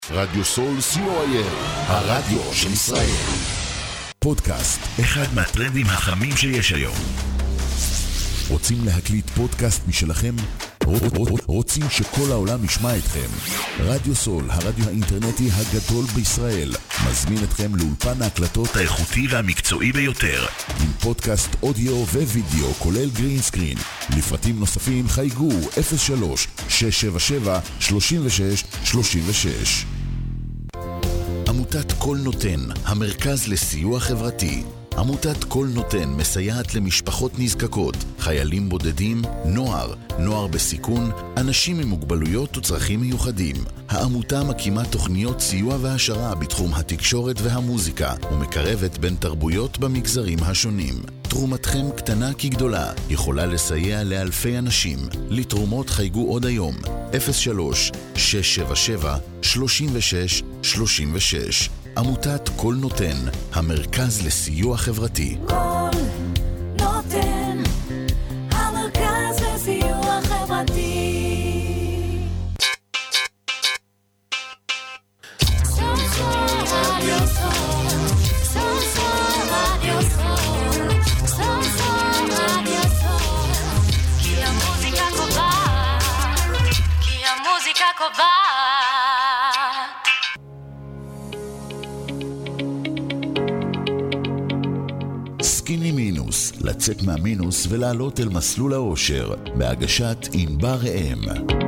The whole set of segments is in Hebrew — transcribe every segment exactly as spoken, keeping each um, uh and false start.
רדיו סול סי או איי אל, הרדיו של ישראל. פודקאסט, אחד מהטרנדים החמים שיש היום. רוצים להקליט פודקאסט משלכם? רוצים שכל העולם ישמע אתכם? רדיו סול, הרדיו האינטרנטי הגדול בישראל, מזמין אתכם לאולפן ההקלטות האיכותי והמקצועי ביותר, עם פודקאסט אודיו ווידאו כולל גרין סקרין. לפרטים נוספים חייגו אפס שלוש שש שבע שבע שלוש שש שלוש שש. עמותת כל נותן, המרכז לסיוע חברתי. עמותת כל נותן מסייעת למשפחות נזקקות, חיילים בודדים, נוער, נוער בסיכון, אנשים עם מוגבלויות וצרכים מיוחדים. העמותה מקימה תוכניות סיוע והשרה בתחום התקשורת והמוזיקה, ומקרבת בין תרבויות במגזרים השונים. תרומתכם קטנה כגדולה, יכולה לסייע לאלפי אנשים. לתרומות חייגו עוד היום, אפס שלוש שש שבע שבע שלוש שש שלוש שש. עמותת כל נותן, המרכז לסיוע חברתי. כל נותן, המרכז לסיוע חברתי. סול סול רדיו סול, סול סול רדיו סול, סול סול רדיו סול. כי המוזיקה קובעת, כי המוזיקה קובעת. סקיני מינוס, לצאת מהמינוס ולעלות אל מסלול האושר, בהגשת ענבר ראם.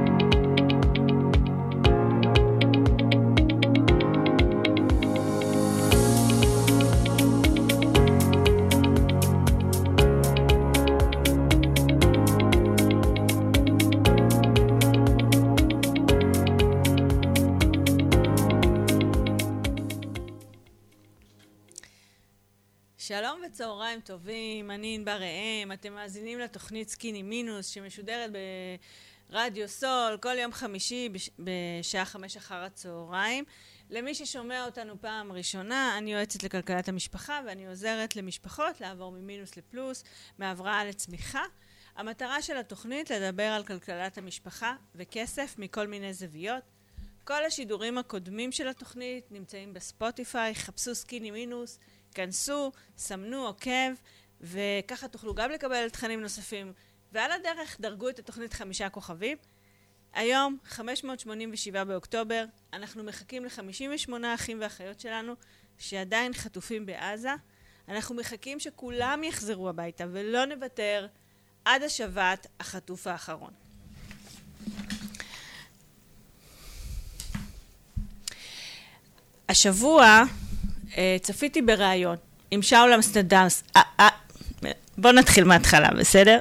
שלום וצהריים טובים, אני ענבר ראם, אתם מאזינים לתוכנית סקיני מינוס שמשודרת ברדיו סול כל יום חמישי בשעה חמש אחר הצהריים. למי ששומע אותנו פעם ראשונה, אני יועצת לכלכלת המשפחה ואני עוזרת למשפחות לעבור ממינוס לפלוס, מהבראה לצמיחה. המטרה של התוכנית לדבר על כלכלת המשפחה וכסף מכל מיני זוויות. כל השידורים הקודמים של התוכנית נמצאים בספוטיפיי, חפשו סקיני מינוס, כנסו, סמנו עוקב, וככה תוכלו גם לקבל תכנים נוספים. ועל הדרך דרגו את התוכנית חמישה כוכבים. היום, חמש מאות שמונים ושבעה באוקטובר, אנחנו מחכים ל-חמישים ושמונה אחים ואחיות שלנו שעדיין חטופים בעזה. אנחנו מחכים שכולם יחזרו הביתה ולא נוותר עד השבת החטוף האחרון. השבוע צפיתי בראיון עם שאול אמסטרדמסקי. בוא נתחיל מההתחלה, בסדר?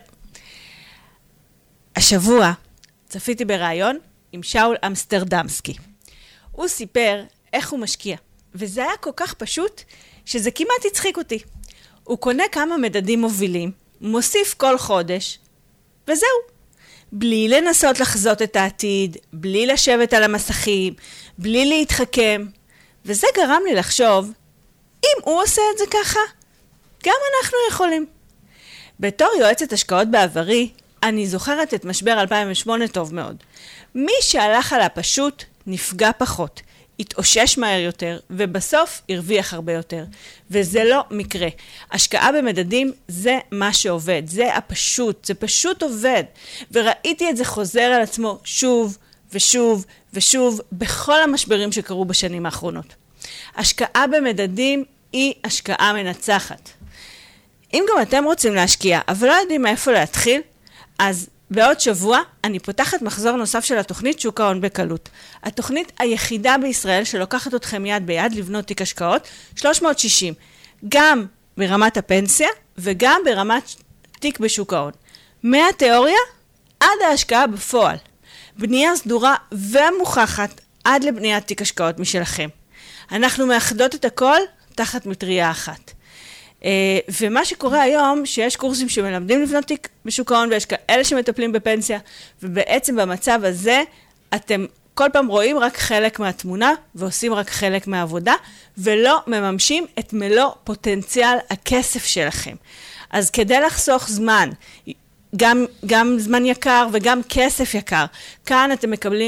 השבוע צפיתי בראיון עם שאול אמסטרדמסקי. הוא סיפר איך הוא משקיע, וזה היה כל כך פשוט שזה כמעט הצחיק אותי. הוא קונה כמה מדדים מובילים, מוסיף כל חודש, וזהו. בלי לנסות לחזות את העתיד, בלי לשבת על המסכים, בלי להתחכם. וזה גרם לי לחשוב, אם הוא עושה את זה ככה, גם אנחנו יכולים. בתור יועצת השקעות בעברי, אני זוכרת את משבר אלפיים ושמונה טוב מאוד. מי שהלך על הפשוט נפגע פחות, התאושש מהר יותר, ובסוף הרוויח הרבה יותר. וזה לא מקרה. השקעה במדדים זה מה שעובד, זה הפשוט, זה פשוט עובד. וראיתי את זה חוזר על עצמו שוב ושוב ושוב בכל המשברים שקרו בשנים האחרונות. השקעה במדדים היא השקעה מנצחת. אם גם אתם רוצים להשקיע, אבל לא יודעים מאיפה להתחיל, אז בעוד שבוע אני פותחת מחזור נוסף של התוכנית שוק ההון בקלות. התוכנית היחידה בישראל שלוקחת אתכם יד ביד לבנות תיק השקעות, שלוש מאות שישים, גם ברמת הפנסיה וגם ברמת תיק בשוק ההון. מהתיאוריה עד ההשקעה בפועל. בנייה סדורה ומוכחת עד לבניית תיק השקעות משלכם. אנחנו מאחדות את הכל תחת מטריה אחת. ומה שקורה היום, שיש קורסים שמלמדים לבנות תיק בשוק ההון, ויש כאלה שמטפלים בפנסיה, ובעצם במצב הזה, אתם כל פעם רואים רק חלק מהתמונה, ועושים רק חלק מהעבודה, ולא מממשים את מלוא פוטנציאל הכסף שלכם. אז כדי לחסוך זמן, גם, גם זמן יקר וגם כסף יקר, כאן אתם מקבלים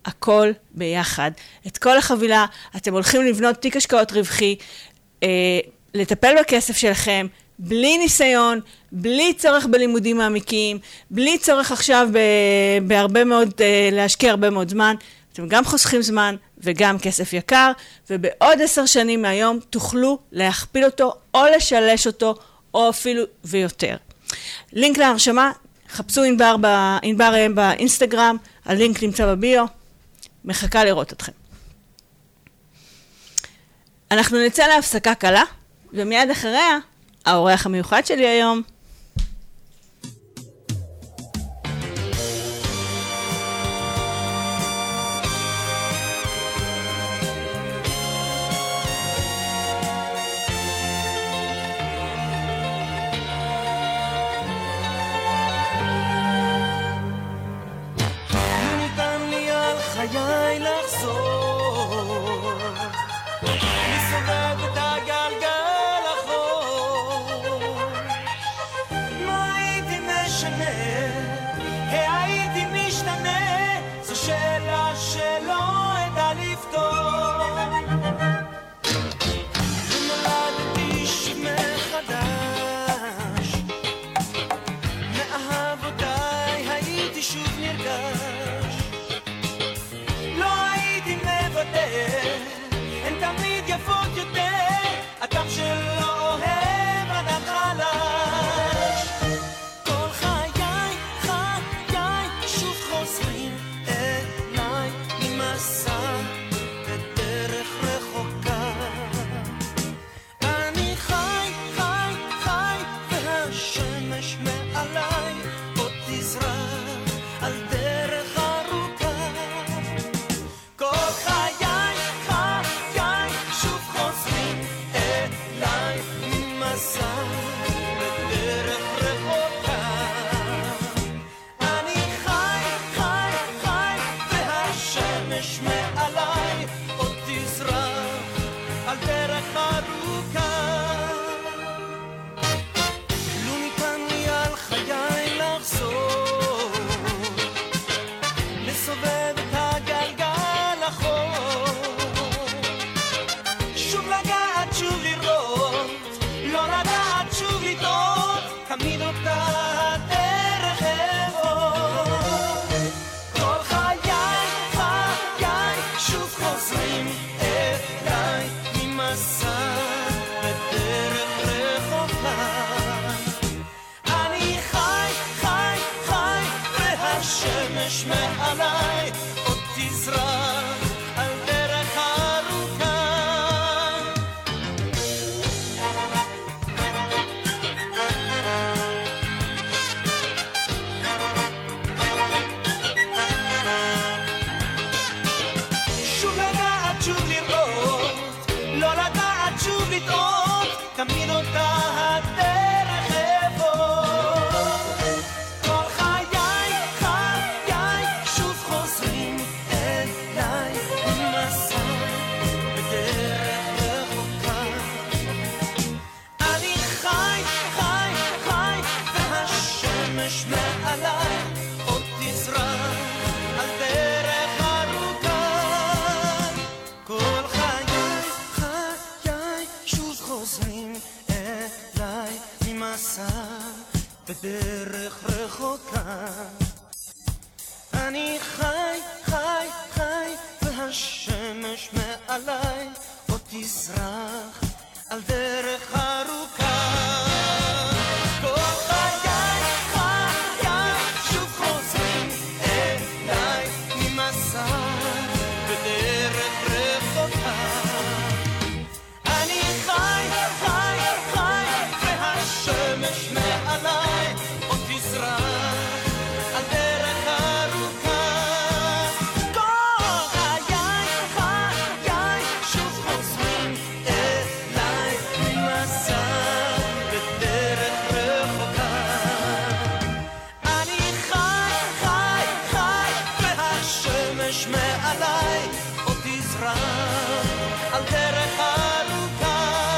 הכל ביחד. את כל החבילה, אתם הולכים לבנות תיק השקעות רווחי, אה, לטפל בכסף שלכם, בלי ניסיון, בלי צורך בלימודים מעמיקים, בלי צורך עכשיו ב, בהרבה מאוד, אה, להשקיע הרבה מאוד זמן. אתם גם חוסכים זמן וגם כסף יקר, ובעוד עשר שנים מהיום תוכלו להכפיל אותו או לשלש אותו, או אפילו ויותר. לינק להרשמה, חפשו ענבר ראם באינסטגרם, הלינק נמצא בביו, מחכה לראות אתכם. אנחנו נצא להפסקה קלה, ומיד אחריה, האורח המיוחד שלי היום. חיי לחזור, לסובב את הגלגל אחור. מה הייתי משנה? הייתי משתנה? זו שאלה שלא אדע לפתור. נולדתי שוב מחדש, מאהבותיי הייתי שוב נרגש. הן תמיד יפות יותר, אדם שלא אוהב אדם חלש. כל חיי, חיי, שוב חוזרים אליי ממסע בדרך רחוקה. אני חי, חי, חי, והשמש מעליי עוד תזרח על דרך ארוכה. כל חיי בדרך רחוקה. אני חי, חי, חי, והשמש מעליי עוד תזרח על דרך ארוכה. כל חיי, חיי, שוב חוזרים אליי ממסע בדרך רחוקה. אני חי, חי, חי, והשמש מעליי עוד תזרח על דרך ארוכה. כל חיי, חיי, שוב חוזרים אליי ממסע בדרך רחוקה. אני חי, חי, חי, והשמש מעליי עוד תזרח על דרך ארוכה.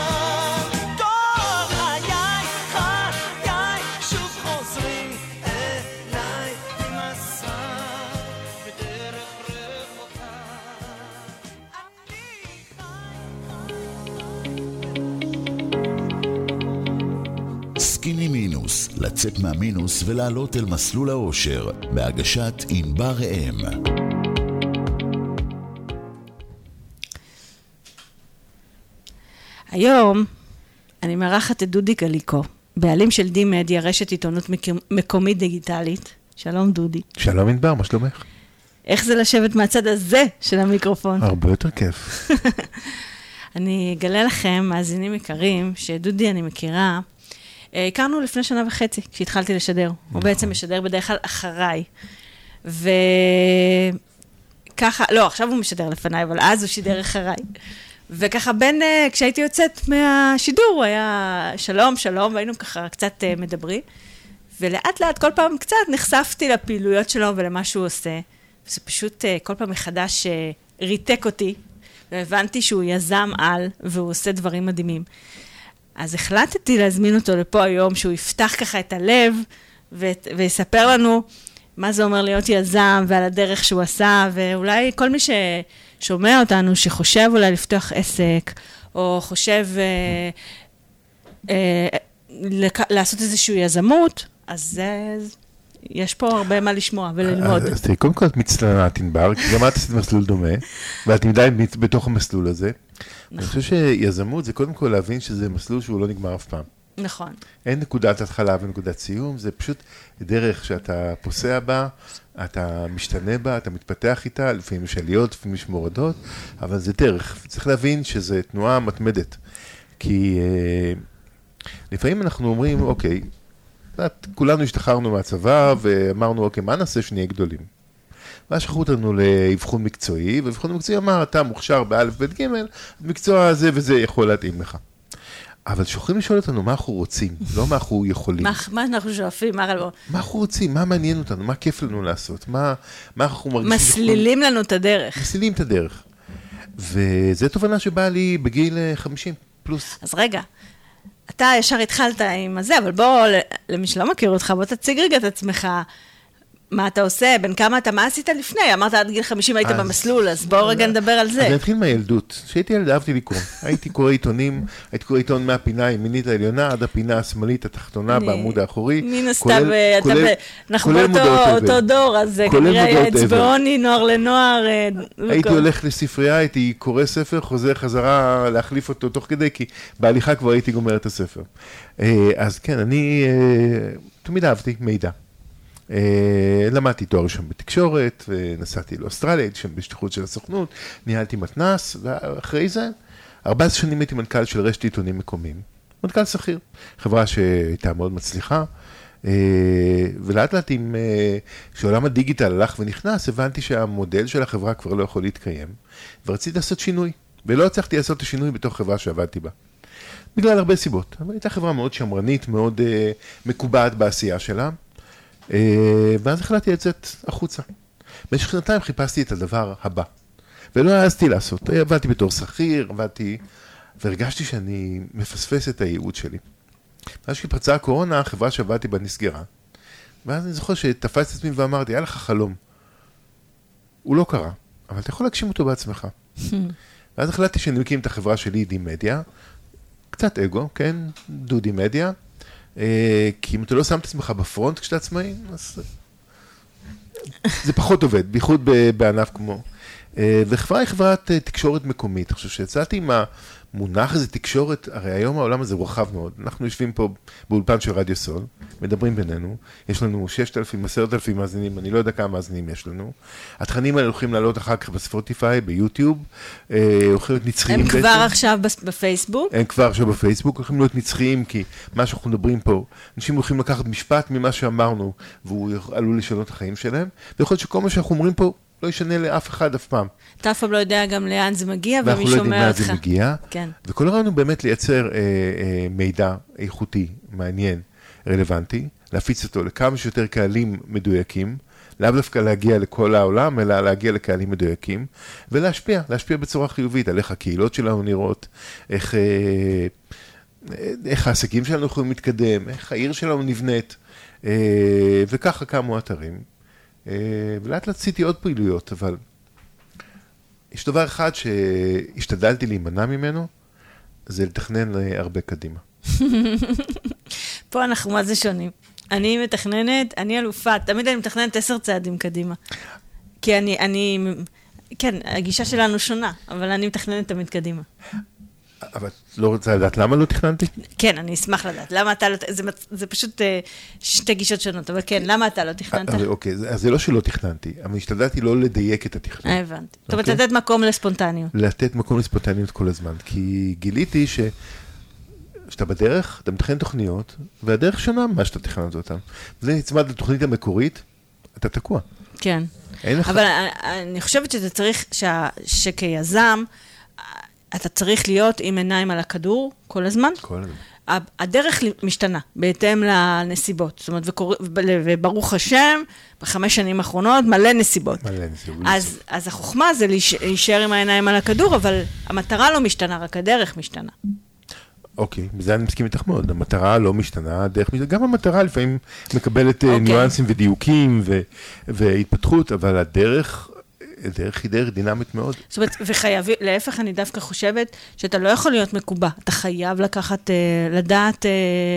כל חיי, חיי, שוב חוזרים אליי ממסע בדרך רחוקה. סקיני מינוס, לצאת מהמינוס ולעלות אל מסלול האושר, בהגשת ענבר ראם. היום אני מארחת את דודי גליקו, בעלים של די מדיה, רשת עיתונות מקומית דיגיטלית. שלום דודי. שלום ענבר, מה שלומך? איך זה לשבת מהצד הזה של המיקרופון? הרבה יותר כיף. אני אגלה לכם, מאזינים יקרים, שדודי אני מכירה, הכרנו לפני שנה וחצי, כשהתחלתי לשדר. הוא בעצם משדר בדרך כלל אחריי. וככה, לא, עכשיו הוא משדר לפניי, אבל אז הוא שידר אחריי. וככה בין, כשהייתי יוצאת מהשידור, הוא היה שלום, שלום, והיינו ככה קצת מדברים. ולאט לאט, כל פעם קצת נחשפתי לפעילויות שלו ולמה שהוא עושה. וזה פשוט כל פעם מחדש ריתק אותי, והבנתי שהוא יזם על, והוא עושה דברים מדהימים. אז החלטתי להזמין אותו לפה היום, שהוא יפתח ככה את הלב, ו- ויספר לנו מה זה אומר להיות יזם, ועל הדרך שהוא עשה, ואולי כל מי ששומע אותנו, שחושב אולי לפתוח עסק, או חושב אה, אה, לק- לעשות איזושהי יזמות, אז אה, יש פה הרבה מה לשמוע וללמוד. אז תראי, קודם כל את מצטיינת ענבר, כי גם את עשית מסלול דומה, ואת עדיין בתוך המסלול הזה. אני חושב שיזמות זה קודם כל להבין שזה מסלול שהוא לא נגמר אף פעם. נכון. אין נקודת התחלה ונקודת סיום, זה פשוט דרך שאתה פוסע בה, אתה משתנה בה, אתה מתפתח איתה, לפעמים יש עליות, לפעמים יש מורדות, אבל זה דרך. צריך להבין שזה תנועה מתמדת. כי אה, לפעמים אנחנו אומרים, אוקיי, כולנו השתחררנו מהצבא ואמרנו, אוקיי, מה נעשה שנהיה גדולים? ואז שחררו אותנו לאבחון מקצועי, ואבחון מקצועי אמר, אתה מוכשר באלף בית ג', המקצוע הזה וזה יכול להתאים לך. אבל שוכרים לשאול אותנו מה אנחנו רוצים, לא מה אנחנו יכולים. מה אנחנו שואפים, מה רלבו? מה אנחנו רוצים, מה מעניין אותנו, מה כיף לנו לעשות, מה אנחנו מרגישים... מסלילים לנו את הדרך. מסלילים את הדרך. וזו תובנה שבאה לי בגיל חמישים פלוס. אז רגע, אתה ישר התחלת עם הזה, אבל בוא, למי שלא מכיר אותך, בוא תציג רגע את עצמך, מה אתה עושה, בין כמה אתה, מה עשית לפני? אמרת עד גיל חמישים היית במסלול, אז בואו רגע נדבר על זה. אז אני אתחיל מהילדות. כשהייתי ילד אהבתי לקרוא. הייתי קורא עיתונים, הייתי קורא עיתון מהפינה הימינית העליונה, עד הפינה השמאלית התחתונה בעמוד האחורי. מן הסתם, אנחנו באותו דור, אז כנראה אצבעוני, נוער לנוער. הייתי הולך לספרייה, הייתי קורא ספר, חוזר חזרה להחליף אותו תוך כדי, כי בהליכה כבר הייתי גומר את הספר. אז כן, אני תמיד אהבתי מידע. Uh, למדתי תואר ראשון בתקשורת, ונסעתי לאוסטרליה, הייתי שם בשליחות של הסוכנות, ניהלתי מתנ"ס, ואחרי זה, ארבע עשרה שנים הייתי מנכ"ל של רשת עיתונים מקומיים. מנכ"ל שכיר, חברה שהייתה מאוד מצליחה, uh, ולאט לאט עם, uh, שעולם הדיגיטל הלך ונכנס, הבנתי שהמודל של החברה כבר לא יכול להתקיים, ורציתי לעשות שינוי, ולא הצלחתי לעשות את השינוי בתוך חברה שעבדתי בה. בגלל הרבה סיבות, אבל הייתה חברה מאוד שמרנית, מאוד uh, מקובעת בעשייה שלה, ואז החלטתי לצאת החוצה. במשך שנתיים חיפשתי את הדבר הבא, ולא העזתי לעשות. עבדתי בתור שכיר, עבדתי, והרגשתי שאני מפספס את הייעוד שלי. ואז כשפרצה הקורונה, החברה שעבדתי בה נסגרה. ואז אני זוכר שתפסתי את עצמי ואמרתי, היה לך חלום. הוא לא קרה, אבל אתה יכול להגשים אותו בעצמך. ואז החלטתי שאני מקים את החברה שלי, די מדיה, קצת אגו, כן? דודי מדיה. כי אם אתה לא שם את עצמך בפרונט כשאתה עצמאי, אז זה פחות עובד, בייחוד בענף כמו. וחברה היא חברת תקשורת מקומית. אני חושב שיצאתי עם המונח הזה תקשורת, הרי היום העולם הזה הוא רחב מאוד. אנחנו יושבים פה באולפן של רדיו סול, מדברים בינינו, יש לנו ששת אלפים, עשרת אלפים מאזינים, אני לא יודע כמה מאזינים יש לנו. התכנים האלה הולכים לעלות אחר כך בספוטיפיי, ביוטיוב, הולכים להיות נצחיים. הם כבר עכשיו בפייסבוק? הם כבר עכשיו בפייסבוק, הולכים להיות נצחיים, כי מה שאנחנו מדברים פה, אנשים הולכים לקחת משפט ממה שאמרנו, והוא עלול לשנות את החיים שלהם, ויכול להיות שכל מה שאנחנו אומרים פה, לא ישנה לאף אחד אף פעם. אתה אף פעם לא יודע גם לאן זה מגיע, ומי שומע אותך. ואנחנו לא יודעים לאן זה מגיע. כן. וכל הרעיון הוא באמת לייצר אה, אה, מידע איכותי, מעניין, רלוונטי, להפיץ אותו לכמה שיותר קהלים מדויקים, לאו דווקא להגיע לכל העולם, אלא להגיע לקהלים מדויקים, ולהשפיע, להשפיע בצורה חיובית, על איך הקהילות שלנו נראות, איך, אה, איך העסקים שלנו יכולים להתקדם, איך העיר שלנו נבנית, אה, וככה קמו אתרים. ולאט לאט עשיתי עוד פעילויות, אבל יש דבר אחד שהשתדלתי להימנע ממנו, זה לתכנן הרבה קדימה. פה אנחנו מה זה שונים. אני מתכננת, אני אלופה, תמיד אני מתכננת עשר צעדים קדימה. כי אני, אני, כן, הגישה שלנו שונה, אבל אני מתכננת תמיד קדימה. אבל לא רוצה לדעת למה לא תכננתי? כן, אני אשמח לדעת. למה אתה לא... זה, זה פשוט אה, שתי גישות שונות, אבל כן, למה אתה לא תכננת? אה, אוקיי, אז זה לא שלא תכננתי, אבל השתדלתי לא לדייק את התכנון. אה, הבנתי. זאת אומרת, לתת מקום לספונטניות. לתת מקום לספונטניות כל הזמן, כי גיליתי ש... שאתה בדרך, אתה מתכנן תוכניות, והדרך שונה ממה שאתה תכננת אותם. וזה נצמד לתוכנית המקורית, אתה תקוע. כן. אין לך... אבל אני, אני חושבת שאתה צריך, ש, שכיזם, אתה צריך להיות עם עיניים על הכדור כל הזמן. כל הזמן. הדרך משתנה, בהתאם לנסיבות. זאת אומרת, וקור... וברוך השם, בחמש שנים האחרונות, מלא נסיבות. מלא נסיבות. אז, אז החוכמה זה להישאר עם העיניים על הכדור, אבל המטרה לא משתנה, רק הדרך משתנה. אוקיי, בזה אני מסכים איתך מאוד. המטרה לא משתנה, הדרך משתנה. גם המטרה לפעמים מקבלת okay. ניואנסים ודיוקים ו... והתפתחות, אבל הדרך... דרך היא דרך דינמית מאוד. זאת אומרת, וחייב, להפך אני דווקא חושבת שאתה לא יכול להיות מקובע. אתה חייב לקחת, לדעת,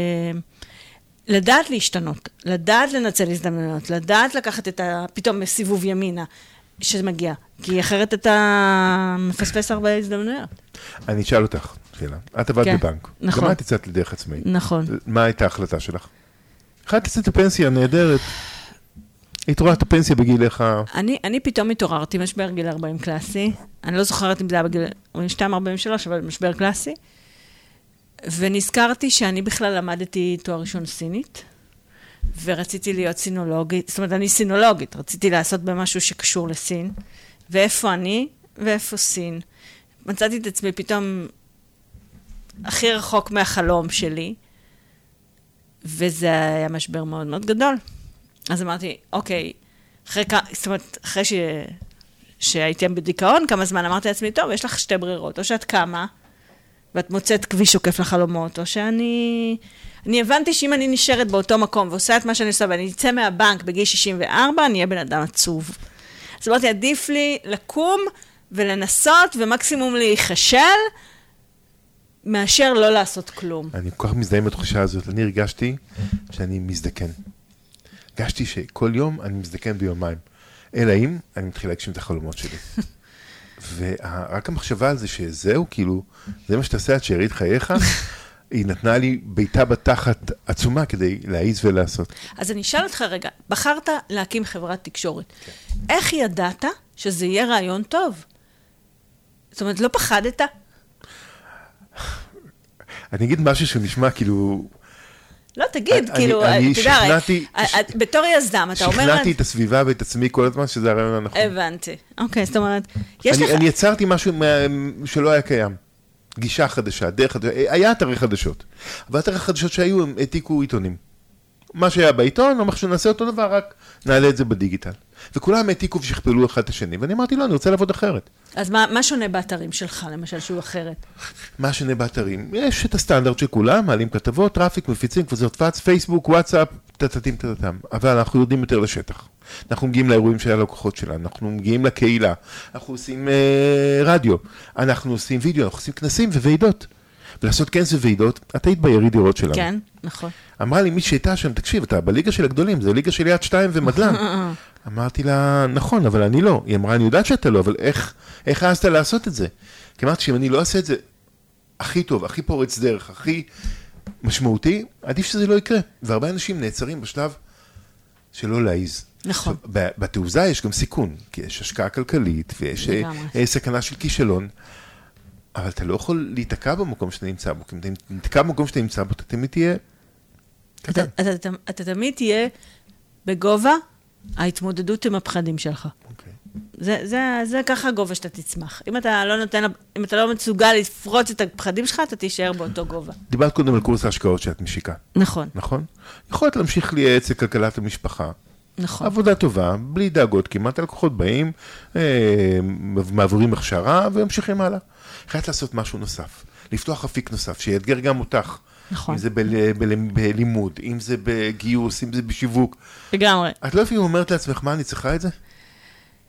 לדעת להשתנות, לדעת לנצל הזדמנויות, לדעת לקחת את ה... פתאום סיבוב ימינה שזה מגיע. כי אחרת אתה מפספס הרבה הזדמנויות. אני אשאל אותך שאלה. את עבדת כן, בבנק. נכון. גם את יצאת לדרך עצמאית. נכון. מה הייתה ההחלטה שלך? אחת יצאת לפנסיה נהדרת. התעוררת הפנסיה בגילך... אני, אני פתאום התעוררתי, משבר גיל ארבעים קלאסי. אני לא זוכרת אם זה היה בגיל ארבעים ושתיים ארבעים ושלוש, אבל משבר קלאסי. ונזכרתי שאני בכלל למדתי תואר ראשון סינית, ורציתי להיות סינולוגית, זאת אומרת, אני סינולוגית, רציתי לעשות במשהו שקשור לסין, ואיפה אני, ואיפה סין. מצאתי את עצמי פתאום הכי רחוק מהחלום שלי, וזה היה משבר מאוד מאוד גדול. אז אמרתי, אוקיי, אחרי, זאת אומרת, אחרי ש... שהייתי בדיכאון, כמה זמן אמרתי לעצמי, טוב, יש לך שתי ברירות, או שאת קמה, ואת מוצאת כביש עוקף לחלומות, או שאני... אני הבנתי שאם אני נשארת באותו מקום, ועושה את מה שאני עושה, ואני אצא מהבנק בגיל שישים וארבע, אני אהיה בן אדם עצוב. אז אמרתי, עדיף לי לקום ולנסות, ומקסימום להיחשל, מאשר לא לעשות כלום. אני כל כך מזדהה עם התחושה הזאת. אני הרגשתי שאני מזדקן. הרגשתי שכל יום אני מזדקן ביומיים. אלא אם אני מתחיל להגשים את החלומות שלי. ורק המחשבה על זה שזהו, כאילו, זה מה שתעשה עד שארית חייך, היא נתנה לי ביתה בתחת עצומה כדי להעיז ולעשות. אז אני אשאל אותך רגע, בחרת להקים חברת תקשורת. כן. איך ידעת שזה יהיה רעיון טוב? זאת אומרת, לא פחדת? אני אגיד משהו שנשמע כאילו... לא, תגיד, כאילו, אתה יודע, בתור יזם, אתה אומר... שכנעתי את הסביבה ואת עצמי כל הזמן שזה הרעיון הנכון. הבנתי. אוקיי, זאת אומרת, יש לך... אני יצרתי משהו שלא היה קיים. גישה חדשה, דרך חדשה, היה אתרי חדשות. אבל אתרי חדשות שהיו, הם העתיקו עיתונים. מה שהיה בעיתון, אמר שנעשה אותו דבר, רק נעלה את זה בדיגיטל. וכולם העתיקו ושכפלו אחד את השני, ואני אמרתי, לא, אני רוצה לעבוד אחרת. אז מה, מה שונה באתרים שלך, למשל, שהוא אחרת? מה שונה באתרים? יש את הסטנדרט של כולם, מעלים כתבות, טראפיק, מפיצים, קבוצות פאץ, פייסבוק, וואטסאפ, טטטים, טטטם. אבל אנחנו יורדים יותר לשטח. אנחנו מגיעים לאירועים של הלקוחות שלנו, אנחנו מגיעים לקהילה, אנחנו עושים אה, רדיו, אנחנו עושים וידאו, אנחנו עושים כנסים וועידות. ולעשות כנס וועידות, את היית ביריד דירות שלנו. כן, נכון. אמרה לי, מי שהייתה שם, תקשיב, אתה בליגה של הגדולים, זה ליגה של יד שתיים ומדלן. אמרתי לה, נכון, אבל אני לא. היא אמרה, אני יודעת שאתה לא, אבל איך, איך העזת לעשות את זה? כי אמרתי שאם אני לא אעשה את זה הכי טוב, הכי פורץ דרך, הכי משמעותי, עדיף שזה לא יקרה. והרבה אנשים נעצרים בשלב שלא להעיז. נכון. בתעוזה יש גם סיכון, כי יש השקעה כלכלית, ויש סכנה של כישלון. אבל אתה לא יכול להתעקע במקום שאתה נמצא בו, כי אם אתה נתקע במקום שאתה נמצא בו, אתה תמיד תהיה קטן. אתה, אתה, אתה תמיד תהיה בגובה ההתמודדות עם הפחדים שלך. אוקיי. זה, זה, זה ככה הגובה שאתה תצמח. אם אתה לא נותן, אם אתה לא מסוגל לפרוץ את הפחדים שלך, אתה תישאר באותו גובה. דיברת קודם על קורס ההשקעות שאת משיקה. נכון. נכון? יכולת להמשיך לייעץ לכלכלת המשפחה. נכון. עבודה טובה, בלי דאגות, כמעט הלקוחות באים, אה, מעבירים הכשרה וממשיכים הלאה. החלטת לעשות משהו נוסף, לפתוח אפיק נוסף, שיאתגר גם אותך. נכון. אם זה ב- ב- בלימוד, אם זה בגיוס, אם זה בשיווק. לגמרי. את לא לפעמים אומרת לעצמך, מה אני צריכה את זה?